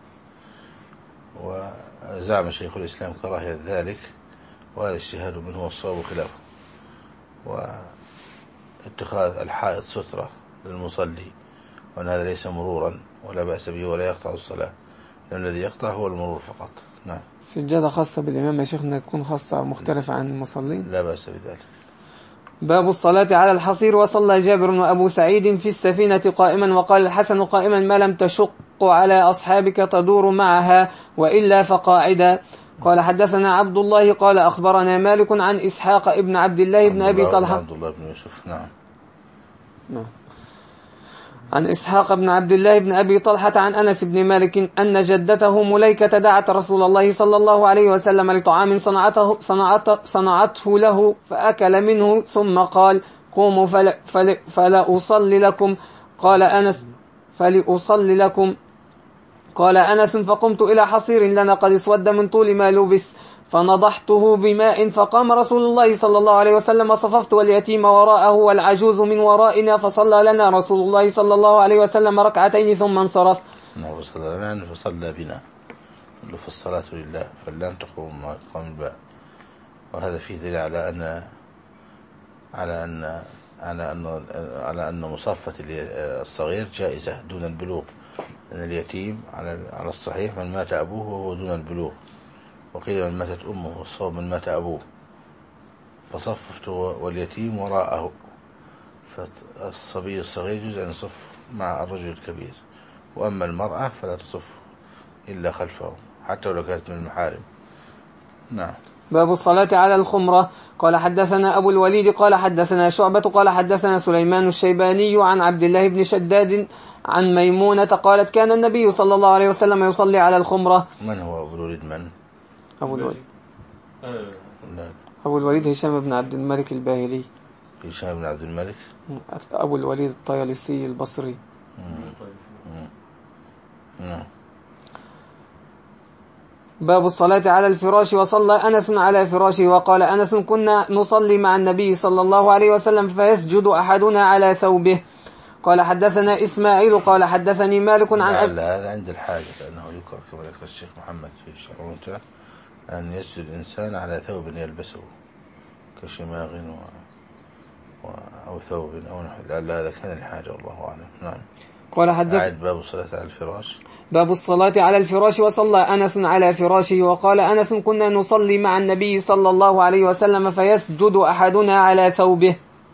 وزعم شيخ الإسلام كراهية ذلك، وهذا اجتهاد منه والصواب خلافه. واتخاذ الحائط سترة للمصلي، وأن هذا ليس مرورا ولا بأس به ولا يقطع الصلاة، لأن الذي يقطع هو المرور فقط. نعم. سجادة خاصة بالإمام يا شيخنا تكون خاصة مختلفة عن المصلين؟ لا بأس بذلك. باب الصلاة على الحصير. وصلى جابر وأبو سعيد في السفينة قائما، وقال الحسن قائما ما لم تشق على أصحابك تدور معها، وإلا فقاعدا. قال حدثنا عبد الله قال أخبرنا مالك عن إسحاق ابن عبد الله بن أبي طلحة. عبد الله بن يوسف. نعم. عن إسحاق بن عبد الله بن أبي طلحة عن أنس بن مالك أن جدته مليكة دعت رسول الله صلى الله عليه وسلم لطعام صنعته له فأكل منه ثم قال قوموا فلأصلي لكم. قال أنس فقمت إلى حصير لنا قد اسود من طول ما لبس فنضحته بماء فقام رسول الله صلى الله عليه وسلم صففت واليتيم وراءه والعجوز من ورائنا فصلى لنا رسول الله صلى الله عليه وسلم ركعتين ثم انصرف. وصلى لنا فصلى بنا في الصلاة لله فاللام تقوم مقام الباء، وهذا فيه دليل على أن مصافة الصغير جائزة دون البلوغ، لأن اليتيم على الصحيح من مات أبوه وهو دون البلوغ، وقيل من ماتت أمه والصواب من مات أبوه، فصففت واليتيم وراءه، فالصبي الصغير يجوز أن يصف مع الرجل الكبير، وأما المرأة فلا تصف إلا خلفه حتى ولو كانت من المحارم. نعم. باب الصلاة على الخمرة. قال حدثنا أبو الوليد قال حدثنا شعبة قال حدثنا سليمان الشيباني عن عبد الله بن شداد عن ميمونة قالت كان النبي صلى الله عليه وسلم يصلي على الخمرة. من هو أبو الوليد؟ من أبو الوليد؟ أبو الوليد هشام بن عبد الملك الباهلي. هشام بن عبد الملك. أبو الوليد الطيالسي البصري. باب الصلاة على الفراش. وصلى أنس على فراشه وقال أنس كنا نصلي مع النبي صلى الله عليه وسلم فيسجد أحدنا على ثوبه. قال حدثنا إسماعيل قال حدثني مالك عن هذا عند الحاجة، لأنه يذكر كما ذكر الشيخ محمد في شرعه أن يسجد الإنسان على ثوب يلبسه كشماغ أو ثوب أو نحو، لعل هذا كان الحاجة والله أعلم. نعم. قال حدث باب الصلاة على الفراش. باب الصلاة على الفراش. وصلى أنس على فراشه وقال أنس كنا نصلي مع النبي صلى الله عليه وسلم فيسجد أحدنا على ثوبه.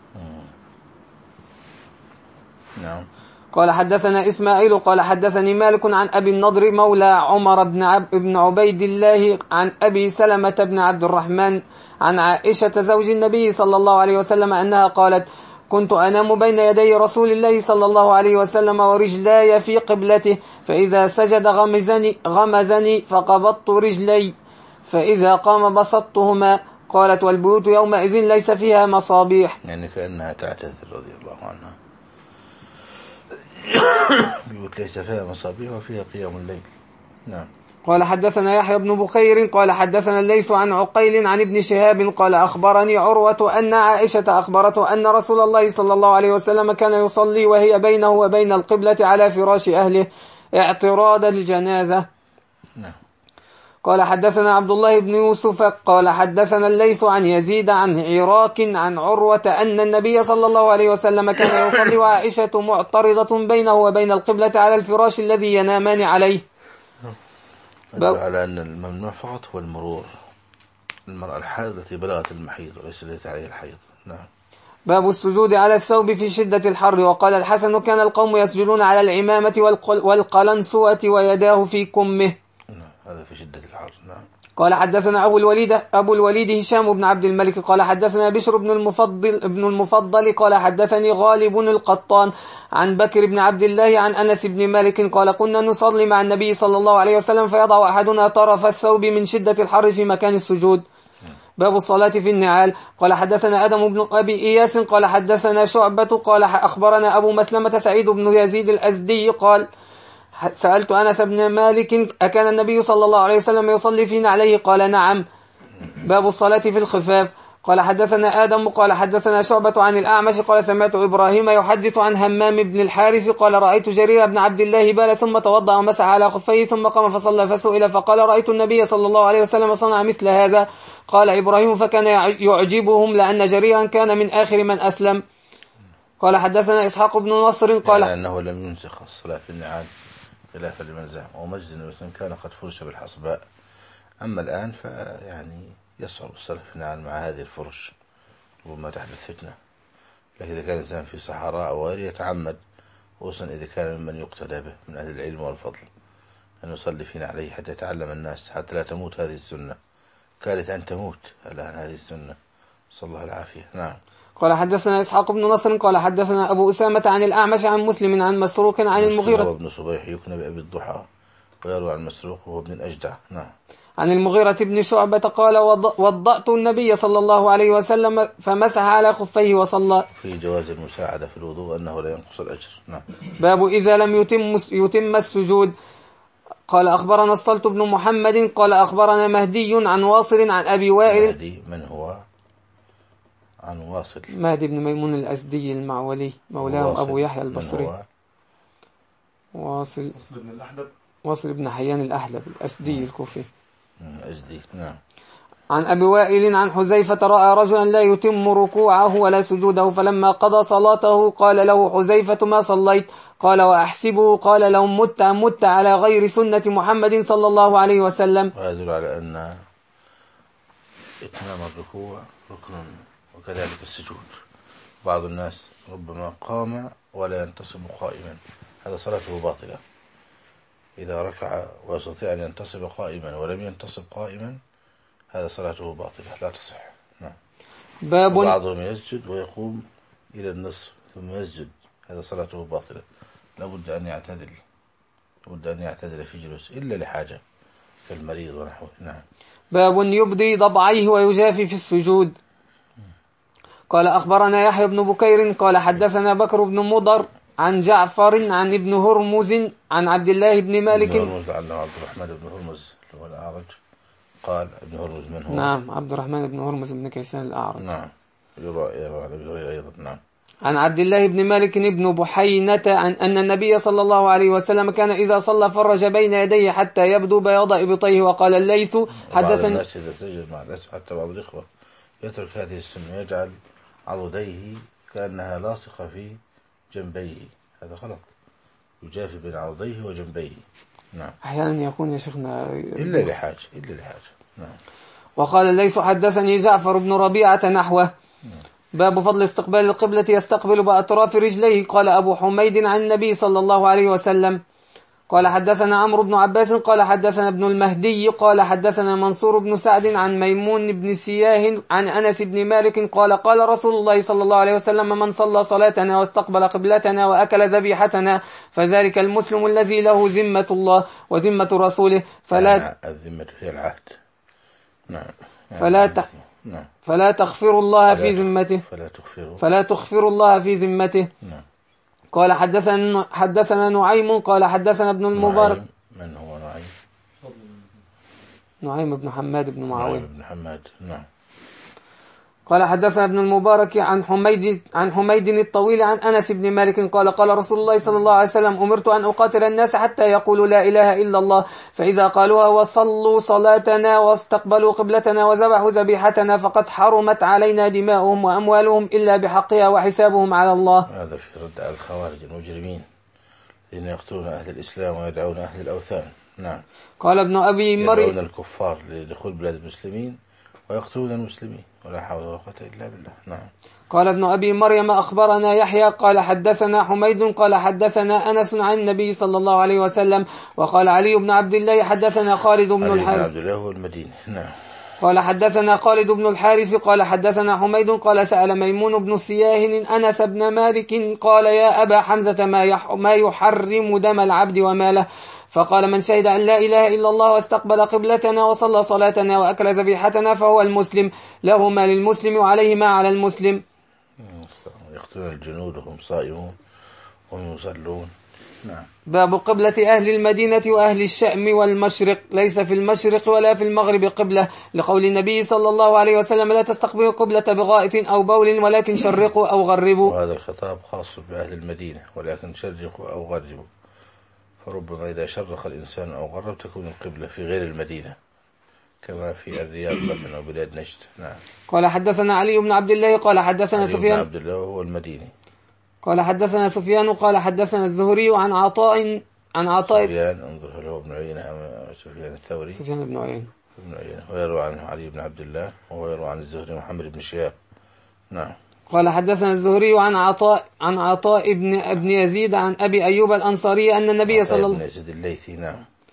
نعم. قال حدثنا إسماعيل قال حدثني مالك عن أبي النضر مولى عمر بن عبيد الله عن أبي سلمة بن عبد الرحمن عن عائشة زوج النبي صلى الله عليه وسلم أنها قالت كنت أنام بين يدي رسول الله صلى الله عليه وسلم ورجلاي في قبلته فإذا سجد غمزني فقبضت رجلي فإذا قام بسطتهما. قالت والبيوت يومئذ ليس فيها مصابيح، يعني كأنها تعتذر رضي الله عنها. بيوت ليس فيها مصابيح وفيها قيام الليل. نعم. قال حدثنا يحيى بن بخير قال حدثنا الليث عن عقيل عن ابن شهاب قال أخبرني عروة أن عائشة أخبرته أن رسول الله صلى الله عليه وسلم كان يصلي وهي بينه وبين القبلة على فراش أهله اعتراض الجنازة. نعم. قال حدثنا عبد الله بن يوسف قال حدثنا الليث عن يزيد عن عراك عن عروة أن النبي صلى الله عليه وسلم كان يصلي وعائشة معترضة بينه وبين القبلة على الفراش الذي ينامان عليه. على أن الممنوع فقط هو المرور، المرأة الحائض التي بلغت المحيض وليس التي عليها الحيض. نعم. باب السجود على الثوب في شدة الحر. وقال الحسن كان القوم يسجدون على العمامة والقلنسوة ويداه في كمه. هذا في شدة الحر. نعم. قال حدثنا أبو الوليد هشام بن عبد الملك قال حدثنا بشر بن المفضل قال حدثني غالب القطان عن بكر بن عبد الله عن أنس بن مالك قال كنا نصلي مع النبي صلى الله عليه وسلم فيضع أحدنا طرف الثوب من شدة الحر في مكان السجود. باب الصلاة في النعال. قال حدثنا آدم بن أبي إياس قال حدثنا شعبة قال أخبرنا أبو مسلمة سعيد بن يزيد الأزدي قال سألت أنس بن مالك أكان النبي صلى الله عليه وسلم يصلي في نعليه قال نعم. باب الصلاة في الخفاف. قال حدثنا آدم قال حدثنا شعبة عن الأعمش قال سمعت إبراهيم يحدث عن همام بن الحارث قال رأيت جرير بن عبد الله بال ثم توضأ ومسح على خفيه ثم قام فصلى فسئل فقال رأيت النبي صلى الله عليه وسلم صنع مثل هذا. قال إبراهيم فكان يعجبهم لأن جريرا كان من آخر من أسلم. قال حدثنا إسحاق بن نصر قال يعني أنه لم ينسخ الصلاة في النعال خلافا لمن زعم، ومجد النبي كان قد فرش بالحصباء. أما الآن فيعني يصعب الصلاة في النعال مع هذه الفرش ربما تحدث فتنة، لكن إذا كان الإنسان في صحراء أو غيره يتعمد، خصوصا إذا كان ممن يقتدى به من أهل العلم والفضل، أن يصلي في نعليه حتى يتعلم الناس، حتى لا تموت هذه السنة. كانت أن تموت الآن هذه السنة، صلى الله العافية. نعم. قال حدثنا إسحاق بن نصر قال حدثنا أبو أسامة عن الأعمش عن مسلم عن مسروق عن المغيرة هو ابن صبيح يكنى بأبي الضحى ويروي عن مسروق وهو ابن الأجدع. نعم. عن المغيرة بن شعبة قال وضأت النبي صلى الله عليه وسلم فمسح على خفيه وصلى. في جواز المساعدة في الوضوء أنه لا ينقص الأجر. نعم. باب إذا لم يتم السجود. قال أخبرنا الصلت بن محمد قال أخبرنا مهدي عن واصل عن أبي وائل. مهدي من هو؟ عن واصل. مهدي بن ميمون الأسدي المعولي مولاه أبو يحيى البصري. واصل بن الأحلب. واصل بن حيان الأحلب الأسدي الكوفي. أسدي. نعم. عن أبي وائل عن حذيفة رأى رجلا لا يتم ركوعه ولا سجوده فلما قضى صلاته قال له حذيفة ما صليت؟ قال وأحسبه قال لو مت على غير سنة محمد صلى الله عليه وسلم. ويدل على أن إتمام الركوع ركن وكذلك السجود. بعض الناس ربما قام ولا ينتصب قائما، هذا صلاته باطلة. إذا ركع ويستطيع أن ينتصب قائما ولم ينتصب قائما هذا صلاته باطلة لا تصح. نعم. باب بعضهم يسجد ويقوم إلى النصف ثم يسجد، هذا صلاته باطلة. لابد أن يعتدل في جلوس إلا لحاجة كالمريض ونحوه. نعم. باب يبدي ضبعيه ويجافي في السجود. قال أخبرنا يحيى بن بكير قال حدثنا بكر بن مضر عن جعفر عن ابن هرمز عن عبد الله بن مالك. ابن هرمز لعله عبد الرحمن بن هرمز هو الأعرج. قال ابن هرمز من هو؟ نعم عبد الرحمن بن هرمز بن كيسان الأعرج. نعم. يروى عن أبي هريرة أيضا. نعم. عن عبد الله بن مالك بن بحينة عن أن النبي صلى الله عليه وسلم كان إذا صلى فرج بين يديه حتى يبدو بياض إبطيه. وقال الليث حدثني. الناس إذا سجد مع الأسف حتى بعض الإخوة يترك هذه السنة يجعل عضديه كأنها لاصقة في جنبيه، هذا غلط. يجافي بين عضديه وجنبيه. نعم. أحيانا يكون يا شيخنا إلا لحاجة. نعم. وقال الليث حدثني جعفر بن ربيعة نحوه. باب فضل استقبال القبلة يستقبل بأطراف رجليه. قال أبو حميد عن النبي صلى الله عليه وسلم قال حدثنا عمرو بن عباس قال حدثنا ابن المهدي قال حدثنا منصور بن سعد عن ميمون بن سياه عن أنس بن مالك قال قال رسول الله صلى الله عليه وسلم من صلى صلاتنا واستقبل قبلتنا وأكل ذبيحتنا فذلك المسلم الذي له ذمة الله وذمة رسوله الذمة هي العهد. نعم. فلا تغفر الله في ذمته فلا تغفر الله في ذمته. نعم. قال حدثنا نعيم قال حدثنا ابن المبارك. من هو نعيم؟ نعيم بن حماد بن معاوية. نعيم بن حماد. نعم. قال حدثنا ابن المبارك عن حميد الطويل عن أنس بن مالك قال قال رسول الله صلى الله عليه وسلم أمرت أن أقاتل الناس حتى يقولوا لا إله إلا الله فإذا قالوها وصلوا صلاتنا واستقبلوا قبلتنا وذبحوا ذبيحتنا فقد حرمت علينا دماؤهم وأموالهم إلا بحقها وحسابهم على الله. هذا في رد على الخوارج المجرمين الذين يقتلون أهل الإسلام ويدعون أهل الأوثان. نعم. قال ابن أبي مريم يدعون الكفار لدخول بلاد المسلمين ويقتلون المسلمين ولا حول ولا قوة إلا بالله. نعم. قال ابن أبي مريم أخبرنا يحيى قال حدثنا حميد قال حدثنا أنس عن النبي صلى الله عليه وسلم وقال علي بن عبد الله حدثنا خالد بن الحارث. عبد الله هو المدينة. نعم. قال حدثنا خالد بن الحارث قال حدثنا حميد قال سأل ميمون بن سياه أنس بن مالك قال يا أبا حمزة ما يحرم دم العبد وماله فقال من شهد أن لا إله إلا الله واستقبل قبلتنا وصلى صلاتنا وأكل ذبيحتنا فهو المسلم له ما للمسلم وعليه ما على المسلم. يقتلون الجنود وهم صائمون وهم يصلون. نعم. باب قبلة أهل المدينة وأهل الشأم والمشرق ليس في المشرق ولا في المغرب قبلة لقول النبي صلى الله عليه وسلم لا تستقبلوا قبلة بغائط أو بول ولكن شرقوا أو غربوا. وهذا الخطاب خاص بأهل المدينة ولكن شرقوا أو غربوا، فربما إذا شرق الإنسان أو غرب تكون القبلة في غير المدينة كما في الرياض مثلا وبلاد نجد. نعم. قال حدثنا علي بن عبد الله قال حدثنا سفيان. علي بن عبد الله هو المديني. قال حدثنا سفيان قال حدثنا الزهري عن عطاء سفيان انظر هل هو ابن عيينة أم سفيان الثوري؟ سفيان بن عيينة. ويروى عنه علي بن عبد الله وهو يروى عن الزهري محمد بن شهاب. نعم. قال حدثنا الزهري عن عطاء ابن يزيد عن أبي أيوب الأنصاري أن النبي صلى الله عليه وسلم يزيد الليثي. نعم.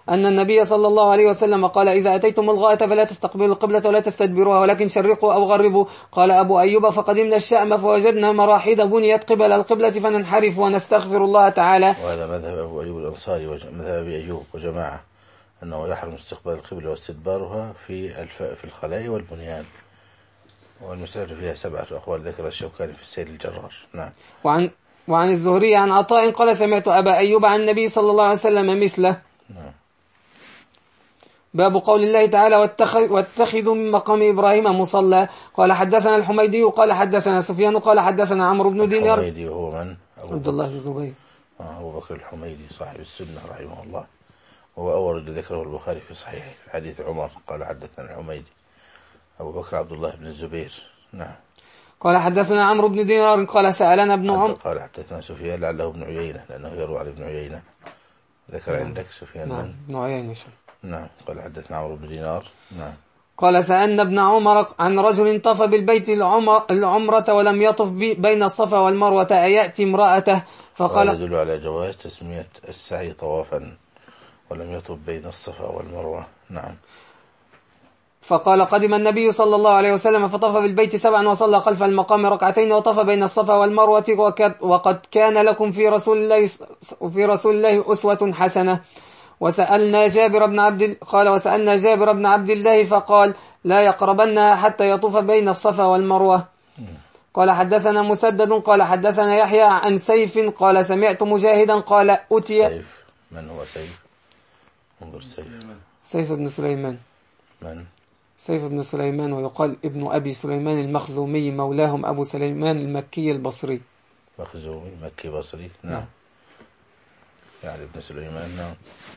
أن النبي صلى الله عليه وسلم قال إذا أتيتم الغائط فلا تستقبلوا القبلة ولا تستدبروها ولكن شرقوا أو غربوا. قال أبو أيوب فقدمنا الشام فوجدنا مراحيض بنيت قبل القبلة فننحرف ونستغفر الله تعالى. وهذا مذهب أبو أيوب الأنصاري ومذهب أبي أيوب وجماعة أنه يحرم استقبال القبلة واستدبارها في الخلاء والبنيان. والمسألة فيها 7 أقوال ذكر الشوكاني في السير الجرار. نعم. وعن الزهري عن عطاء قال سمعت أبا أيوب عن النبي صلى الله عليه وسلم مثله. نعم. باب قول الله تعالى واتخذوا من مقام إبراهيم مصلى. قال حدثنا الحميدي قال حدثنا سفيان قال حدثنا عمرو بن دينار. الحميدي وهو من؟ عبد الله بن زبير. أبو بكر الحميدي صاحب السنة رحمه الله، هو أورد ذكره البخاري في صحيح في حديث عمر قال حدثنا الحميدي أبو بكر عبد الله بن الزبير. نعم. قال حدثنا عمرو بن دينار قال سألنا ابن عمر. قال حدثنا سفيان لعله ابن عيينة لأنه يروى عن ابن عيينة. ذكر عندك سفيان. نعم ابن عيينة. نعم. قال حدثنا عمرو بن دينار. نعم. قال سألنا ابن عمر عن رجل طاف بالبيت العمرة ولم يطف بين الصفا والمروة أيأتي امرأته؟ فقال يدل على جواز تسمية السعي طوافا ولم يطف بين الصفا والمروة. نعم. فقال قدم النبي صلى الله عليه وسلم فطاف بالبيت 7 وصلى خلف المقام 2 وطاف بين الصفا والمروة وقد كان لكم في رسول الله أسوة حسنة. وسألنا جابر بن عبد الله فقال لا يقربنها حتى يطوف بين الصفا والمروة. قال حدثنا مسدد قال حدثنا يحيى عن سيف قال سمعت مجاهدا قال أتي سيف. من هو سيف؟ انظر سيف بن سليمان. من؟ سيف بن سليمان ويقال ابن أبي سليمان المخزومي مولاهم أبو سليمان المكي البصري. مخزومي مكي بصري. نعم. يعني ابن سليمان. نعم.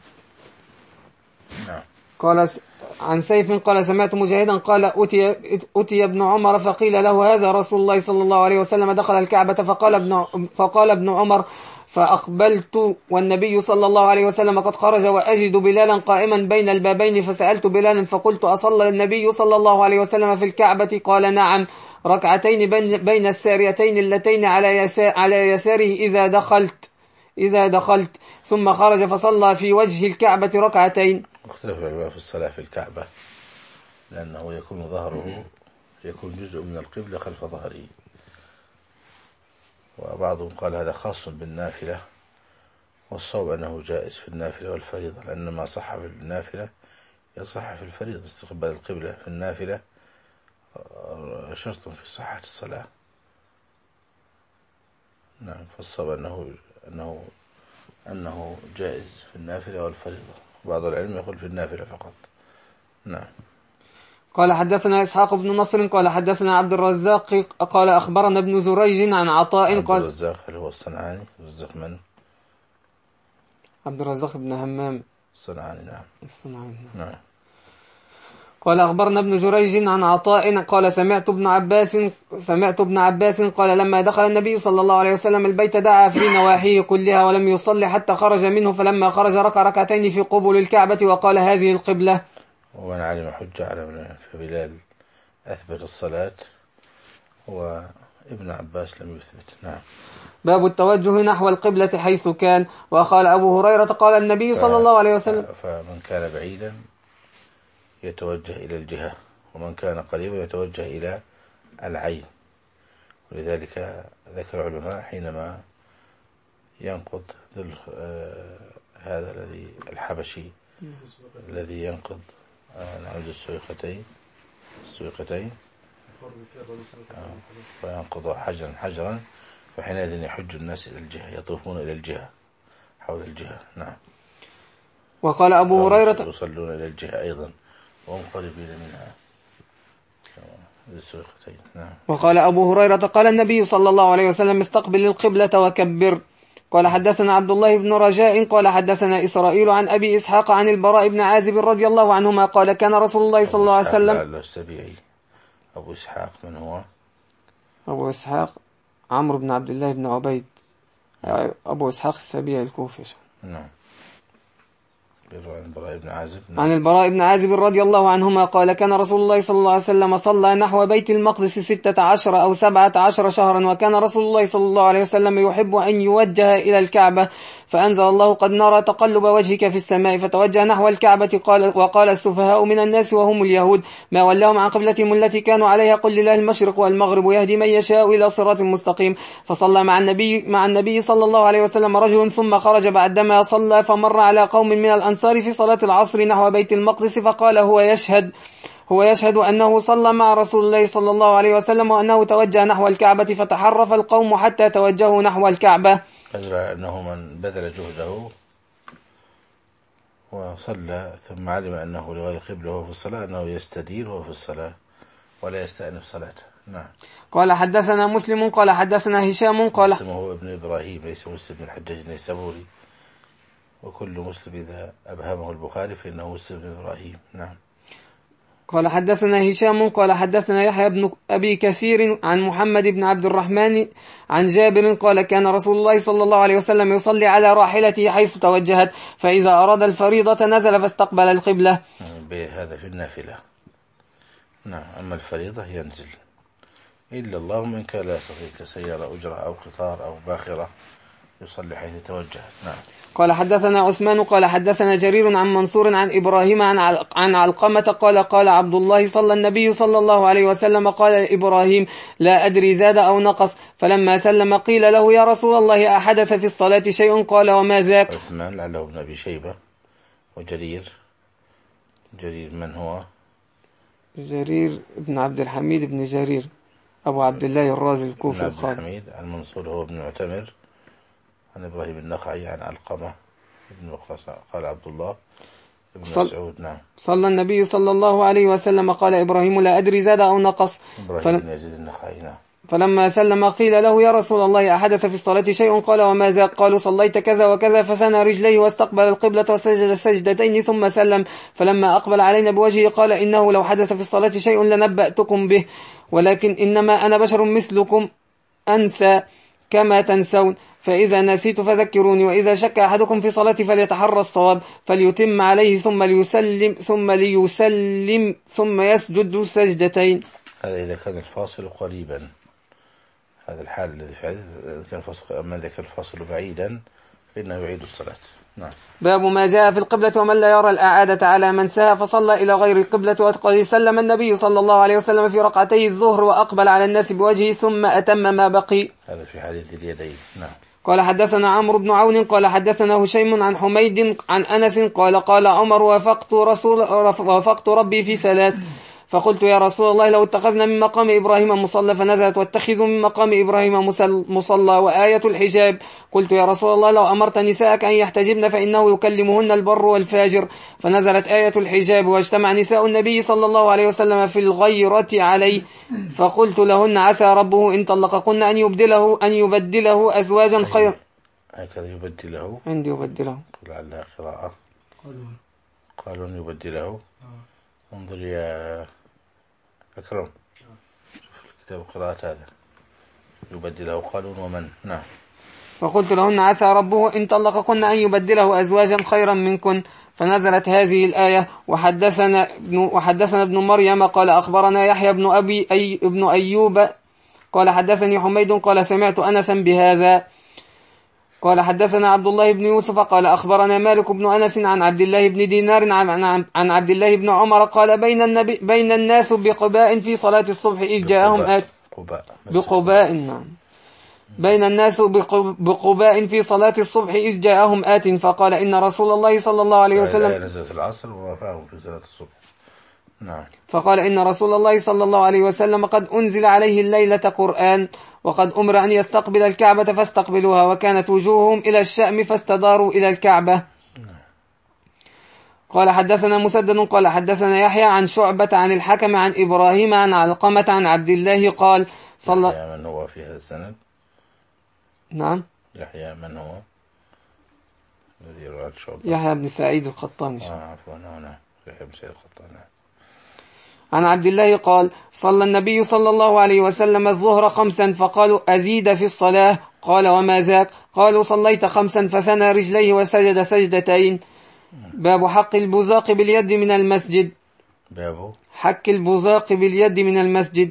نعم. قال عن سيف قال سمعت مجاهدا قال أتي ابن عمر فقيل له هذا رسول الله صلى الله عليه وسلم دخل الكعبة فقال ابن عمر فأقبلت والنبي صلى الله عليه وسلم قد خرج وأجد بلالا قائما بين البابين فسألت بلالا فقلت أصلى النبي صلى الله عليه وسلم في الكعبة؟ قال نعم 2 بين الساريتين اللتين على يساره إذا دخلت ثم خرج فصلى في وجه الكعبة 2. اختلف العلماء في الصلاة في الكعبة لأنه يكون ظهره يكون جزء من القبلة خلف ظهره، وبعضهم قال هذا خاص بالنافلة، والصواب أنه جائز في النافلة والفريضة، لأن ما صح في النافلة يصح في الفريضة. استقبال القبلة في النافلة شرط في صحة الصلاة. نعم. فالصواب أنه جائز في النافلة والفريضة. بعض العلم يقول في النافلة فقط. نعم. قال حدثنا إسحاق بن نصر قال حدثنا عبد الرزاق قال أخبرنا ابن جريج عن عطاء قال. عبد الرزاق هل هو الصنعاني؟ الرزاق من؟ عبد الرزاق بن همام الصنعاني. نعم. الصنعاني. نعم. قال أخبرنا ابن جريج عن عطاء قال سمعت ابن عباس قال لما دخل النبي صلى الله عليه وسلم البيت دعا في نواحيه كلها ولم يصلي حتى خرج منه، فلما خرج ركع 2 في قبول الكعبة وقال هذه القبلة. ومن علم حجة على فبلال أثبت الصلاة وابن عباس لم يثبت. نعم. باب التوجه نحو القبلة حيث كان. وقال أبو هريرة قال النبي صلى الله عليه وسلم فمن كان بعيدا يتوجه إلى الجهة، ومن كان قريبا يتوجه إلى العين. ولذلك ذكر العلماء حينما ينقض هذا الذي الحبشي الذي ينقض نعود السويقتين فينقض حجرا فحينئذ يحج الناس إلى الجهة، يطوفون إلى الجهة حول الجهة. نعم. وقال أبو هريرة يصلون إلى الجهة أيضا وهم قريبين منها السويقتين. نعم. وقال أبو هريرة قال النبي صلى الله عليه وسلم استقبل القبلة وكبر. قال حدثنا عبد الله بن رجاء قال حدثنا إسرائيل عن أبي إسحاق عن البراء بن عازب رضي الله عنهما قال كان رسول الله صلى الله عليه وسلم. السبيعي. أبو إسحاق من هو؟ أبو إسحاق عمرو بن عبد الله بن عبيد. أبو إسحاق السبيعي الكوفي. نعم. عن البراء بن عازب. عن البراء بن عازب رضي الله عنهما قال كان رسول الله صلى الله عليه وسلم صلى نحو بيت المقدس 16 أو 17 شهرا، وكان رسول الله صلى الله عليه وسلم يحب أن يوجه إلى الكعبة، فأنزل الله قد نرى تقلب وجهك في السماء، فتوجه نحو الكعبة. وقال السفهاء من الناس وهم اليهود ما ولاهم عن قبلتهم التي كانوا عليها قل لله المشرق والمغرب يهدي من يشاء إلى صراط مستقيم. فصلى مع النبي صلى الله عليه وسلم رجل ثم خرج بعدما صلى فمر على قوم من الأنصار في صلاة العصر نحو بيت المقدس، فقال هو يشهد أنه صلى مع رسول الله صلى الله عليه وسلم وأنه توجه نحو الكعبة، فتحرف القوم حتى توجهوا نحو الكعبة. أدرى أنه من بذل جهده وصلى ثم علم أنه لغير قبله وهو في الصلاة أنه يستدير وهو في الصلاة ولا يستأنف صلاته. نعم. قال حدثنا مسلم قال حدثنا هشام قال مسلم هو ابن إبراهيم ليس مسلم بن الحجاج النيسابوري، وكل مسلم إذا أبهمه البخاري فإنه مسلم بن إبراهيم. نعم. قال حدثنا هشام قال حدثنا يحيى بن أبي كثير عن محمد بن عبد الرحمن عن جابر قال كان رسول الله صلى الله عليه وسلم يصلي على راحلته حيث توجهت، فإذا أراد الفريضة نزل فاستقبل القبلة. هذا في النافلة. نعم. أما الفريضة ينزل، إلا اللهم إن كان لا يستطيع كسيارة أجرة أو قطار أو باخرة يصلي حيث توجه. نعم. قال حدثنا عثمان قال حدثنا جرير عن منصور عن إبراهيم عن علقمة قال عبد الله صلى النبي صلى الله عليه وسلم قال إبراهيم لا أدري زاد أو نقص، فلما سلم قيل له يا رسول الله أحدث في الصلاة شيء؟ قال وما ذاك؟ عثمان لعله ابن أبي شيبة. وجرير من هو؟ جرير بن عبد الحميد بن جرير أبو عبد الله الرازي الكوفي عبد الحميد. عن منصور هو ابن معتمر عن إبراهيم النخعي عن علقمة ابن وقاص قال عبد الله ابن مسعود. نعم. صلى النبي صلى الله عليه وسلم قال إبراهيم لا أدري زاد أو نقص. إبراهيم بن يزيد النخعي. نعم. فلما سلم قيل له يا رسول الله أحدث في الصلاة شيء؟ قال وما ذاك؟ قالوا صليت كذا وكذا، فثنى رجليه واستقبل القبلة وسجد سجدتين ثم سلم، فلما أقبل علينا بوجهه قال إنه لو حدث في الصلاة شيء لنبأتكم به، ولكن إنما أنا بشر مثلكم أنسى كما تنسون، فإذا نسيت فذكروني، وإذا شك أحدكم في صلاة فليتحرى الصواب فليتم عليه ثم ليسلم ثم يسجد سجدتين. هذا إذا كان الفاصل قريبا، هذا الحال الذي فعله. أما إذا كان الفاصل بعيدا فإنه يعيد الصلاة. نعم. باب ما جاء في القبلة ومن لا يرى الأعادة على من ساء فصلى إلى غير القبلة. وقد سلم النبي صلى الله عليه وسلم في ركعتي الظهر وأقبل على الناس بوجهه ثم أتم ما بقي. هذا في حديث اليدين. نعم. قال حدثنا عمرو بن عون قال حدثنا هشيم عن حميد عن أنس قال عمر وافقت ربي في ثلاث، فقلت يا رسول الله لو اتخذنا من مقام إبراهيم مصلى، فنزلت واتخذوا من مقام إبراهيم مصلى وآية الحجاب. قلت يا رسول الله لو أمرت نساءك أن يحتجبن فإنه يكلمهن البر والفاجر، فنزلت آية الحجاب. واجتمع نساء النبي صلى الله عليه وسلم في الغيرة عليه، فقلت لهن عسى ربه إن طلقكن أن يبدله أزواجا خير. هكذا يبدله. عندي يبدله. لعلها قراءة. قالوا يبدله. انظر يا أكرم كتاب القراءات هذا يبدله قالون ومن. نعم. فقلت لهن عسى ربه إن طلقكن أن يبدله أزواجا خيرا منكن، فنزلت هذه الآية. وحدثنا ابن مريم قال أخبرنا يحيى ابن أيوب قال حدثني حميد قال سمعت أنسا بهذا. قال حدثنا عبد الله بن يوسف قال أخبرنا مالك بن أنس عن عبد الله بن دينار عن عبد الله بن عمر قال بين الناس بقباء في صلاة الصبح إذ جاءهم بقباء. نعم. بين الناس بقباء في صلاة الصبح إذ جاءهم آت فقال إن رسول الله صلى الله عليه وسلم نزلت العصر ووافاهم في صلاة الصبح. نعم. فقال إن رسول الله صلى الله عليه وسلم قد أنزل عليه الليلة قرآن، وقد أمر أن يستقبل الكعبة فاستقبلوها، وكانت وجوههم إلى الشأم فاستداروا إلى الكعبة. قال حدثنا مسدد قال حدثنا يحيى عن شعبة عن الحكم عن إبراهيم عن علقمة عن عبد الله قال صلى. يحيى من هو في هذا السند؟ نعم. يحيى من هو الذي يروى شعبة؟ يحيى بن سعيد القطان. عفوا. نعم. يحيى بن سعيد القطان. عن عبد الله قال صلى النبي صلى الله عليه وسلم الظهر 5 فقالوا أزيد في الصلاة؟ قال وما ذاك؟ قالوا صليت 5 فثنى رجليه وسجد سجدتين. باب حق البزاق باليد من المسجد. باب حك البزاق باليد من المسجد.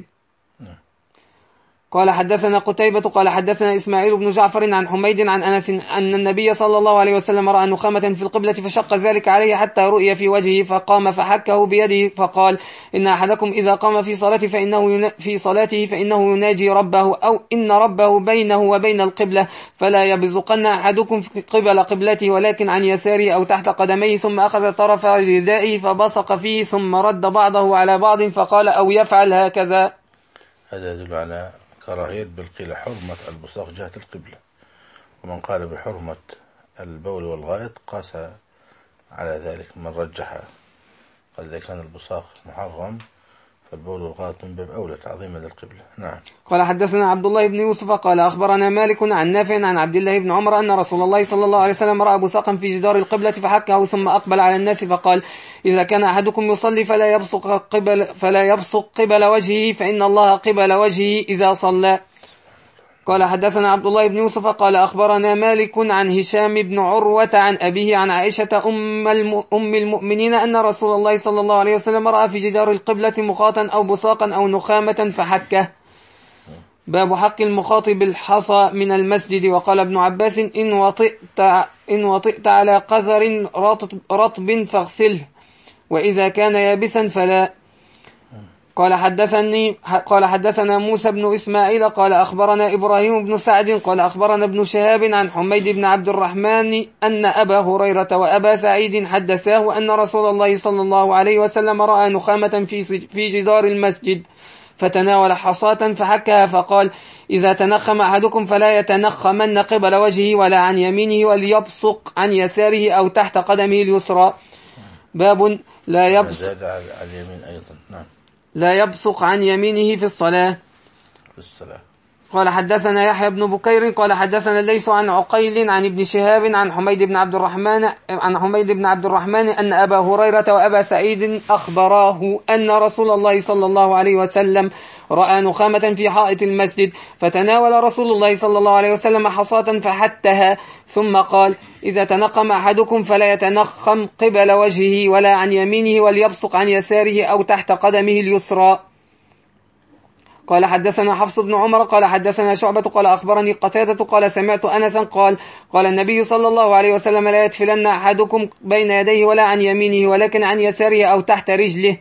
قال حدثنا قتيبة قال حدثنا إسماعيل بن جعفر عن حميد عن أنس أن النبي صلى الله عليه وسلم رأى نخامة في القبلة فشق ذلك عليه حتى رؤي في وجهه فقام فحكه بيده فقال إن أحدكم إذا قام في صلاته فإنه يناجي ربه أو إن ربه بينه وبين القبلة فلا يبزقن أحدكم قبل قبلته ولكن عن يساره أو تحت قدميه ثم أخذ طرف ردائه فبصق فيه ثم رد بعضه على بعض فقال أو يفعل هكذا. هذا يدل على كراهية بالقيل حرمة البصاق جهة القبلة، ومن قال بحرمة البول والغائط قاس على ذلك من رجح، قال إذا كان البصاق محرم فالبول والغائط من باب أولى تعظيما للقبلة. نعم. قال حدثنا عبد الله بن يوسف قال أخبرنا مالك عن نافع عن عبد الله بن عمر أن رسول الله صلى الله عليه وسلم رأى بصاقا في جدار القبلة فحكه ثم أقبل على الناس فقال إذا كان أحدكم يصلي فلا يبصق قبل وجهه فإن الله قبل وجهه إذا صلى. قال حدثنا عبد الله بن يوسف قال أخبرنا مالك عن هشام بن عروة عن أبيه عن عائشة أم المؤمنين أن رسول الله صلى الله عليه وسلم رأى في جدار القبلة مخاطا أو بصاقا أو نخامة فحكه. باب حق المخاط بالحصى من المسجد. وقال ابن عباس إن وطئت على قذر رطب فاغسله وإذا كان يابسا فلا. قال حدثنا موسى بن إسماعيل قال أخبرنا إبراهيم بن سعد قال أخبرنا ابن شهاب عن حميد بن عبد الرحمن أن أبا هريرة وأبا سعيد حدثاه أن رسول الله صلى الله عليه وسلم رأى نخامة في جدار المسجد فتناول حصاة فحكها فقال إذا تنخم أحدكم فلا يتنخمن قبل وجهه ولا عن يمينه وليبصق عن يساره أو تحت قدمه اليسرى. باب لا يبصق على اليمين أيضا. نعم. لا يبصق عن يمينه في الصلاة. قال حدثنا يحيى بن بكير قال حدثنا الليث عن عقيل عن ابن شهاب عن حميد بن عبد الرحمن أن أبا هريرة وأبا سعيد أخبراه أن رسول الله صلى الله عليه وسلم رأى نخامة في حائط المسجد فتناول رسول الله صلى الله عليه وسلم حصاة فحتها ثم قال إذا تنخم أحدكم فلا يتنخم قبل وجهه ولا عن يمينه وليبصق عن يساره أو تحت قدمه اليسرى. قال حدثنا حفص بن عمر قال حدثنا شعبة قال أخبرني قتادة قال سمعت أنسا قال النبي صلى الله عليه وسلم لا يتفلن أحدكم بين يديه ولا عن يمينه ولكن عن يساره أو تحت رجله.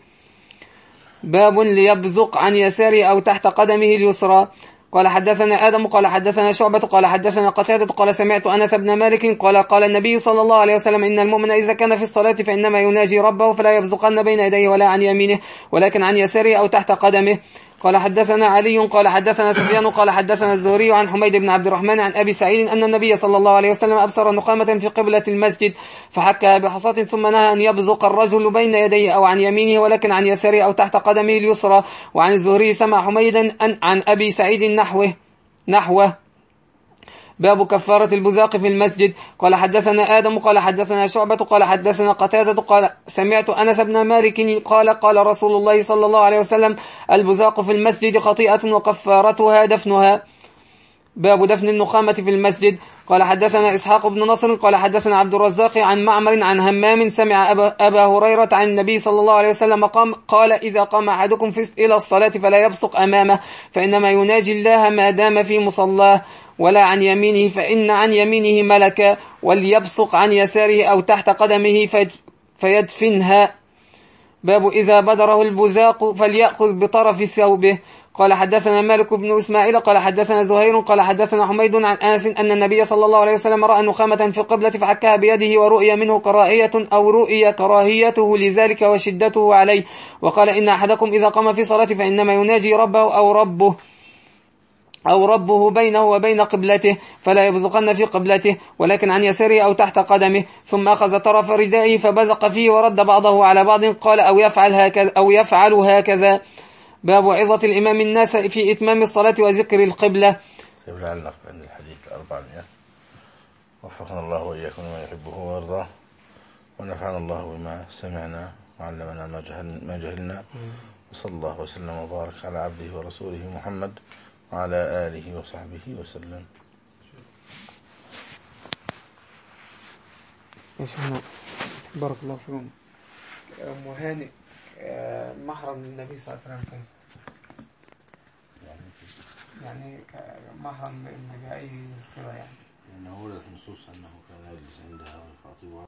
باب ليبزق عن يساره أو تحت قدمه اليسرى. قال حدثنا آدم قال حدثنا شعبة قال حدثنا قتادة قال سمعت أنس بن مالك قال النبي صلى الله عليه وسلم إن المؤمن إذا كان في الصلاة فإنما يناجي ربه فلا يبزقن بين يديه ولا عن يمينه ولكن عن يساره أو تحت قدمه. قال حدثنا علي قال حدثنا سفيان قال حدثنا الزهري عن حميد بن عبد الرحمن عن أبي سعيد أن النبي صلى الله عليه وسلم أبصر نخامة في قبلة المسجد فحكها بحصاة ثم نهى أن يبزق الرجل بين يديه أو عن يمينه ولكن عن يساره أو تحت قدمه اليسرى. وعن الزهري سمع حميدا عن أبي سعيد نحوه. باب كفارة البزاق في المسجد. قال حدثنا آدم قال حدثنا شعبة قال حدثنا قتادة قال سمعت أنس بن مالك قال رسول الله صلى الله عليه وسلم البزاق في المسجد خطيئة وكفارتها دفنها. باب دفن النخامة في المسجد. قال حدثنا إسحاق بن نصر قال حدثنا عبد الرزاق عن معمر عن همام سمع أبا هريرة عن النبي صلى الله عليه وسلم قال إذا قام أحدكم إلى الصلاة فلا يبصق أمامه فإنما يناجي الله ما دام في مصلاه ولا عن يمينه فإن عن يمينه ملكا وليبصق عن يساره أو تحت قدمه فيدفنها. باب إذا بدره البزاق فليأخذ بطرف ثوبه. قال حدثنا مالك بن إسماعيل قال حدثنا زهير قال حدثنا حميد عن أنس أن النبي صلى الله عليه وسلم رأى نخامة في القبلة فحكها بيده ورؤي منه كراهية أو رؤي كراهيته لذلك وشدته عليه. وقال إن أحدكم إذا قام في صلاة فإنما يناجي ربه أو ربه بينه وبين قبلته فلا يبزقن في قبلته ولكن عن يساره أو تحت قدمه. ثم أخذ طرف ردائه فبزق فيه ورد بعضه على بعض قال أو يفعل هكذا. باب عظة الإمام الناس في إتمام الصلاة وذكر القبلة. لعلق عند الحديث 400. وفقنا الله وإياكم ما يحبه ويرضاه ونفعنا الله بما سمعنا وعلمنا ما جهلنا وصلى الله وسلم وبارك على عبده ورسوله محمد وعلى آله وصحبه وسلم. بارك الله فيكم. أم هانئ محرم النبي صلى الله عليه وسلم كيف؟ يعني محرم النبي أي صلة يعني؟ لأنه ورد نصوص أنه كان يجلس عندها ويخاطبها.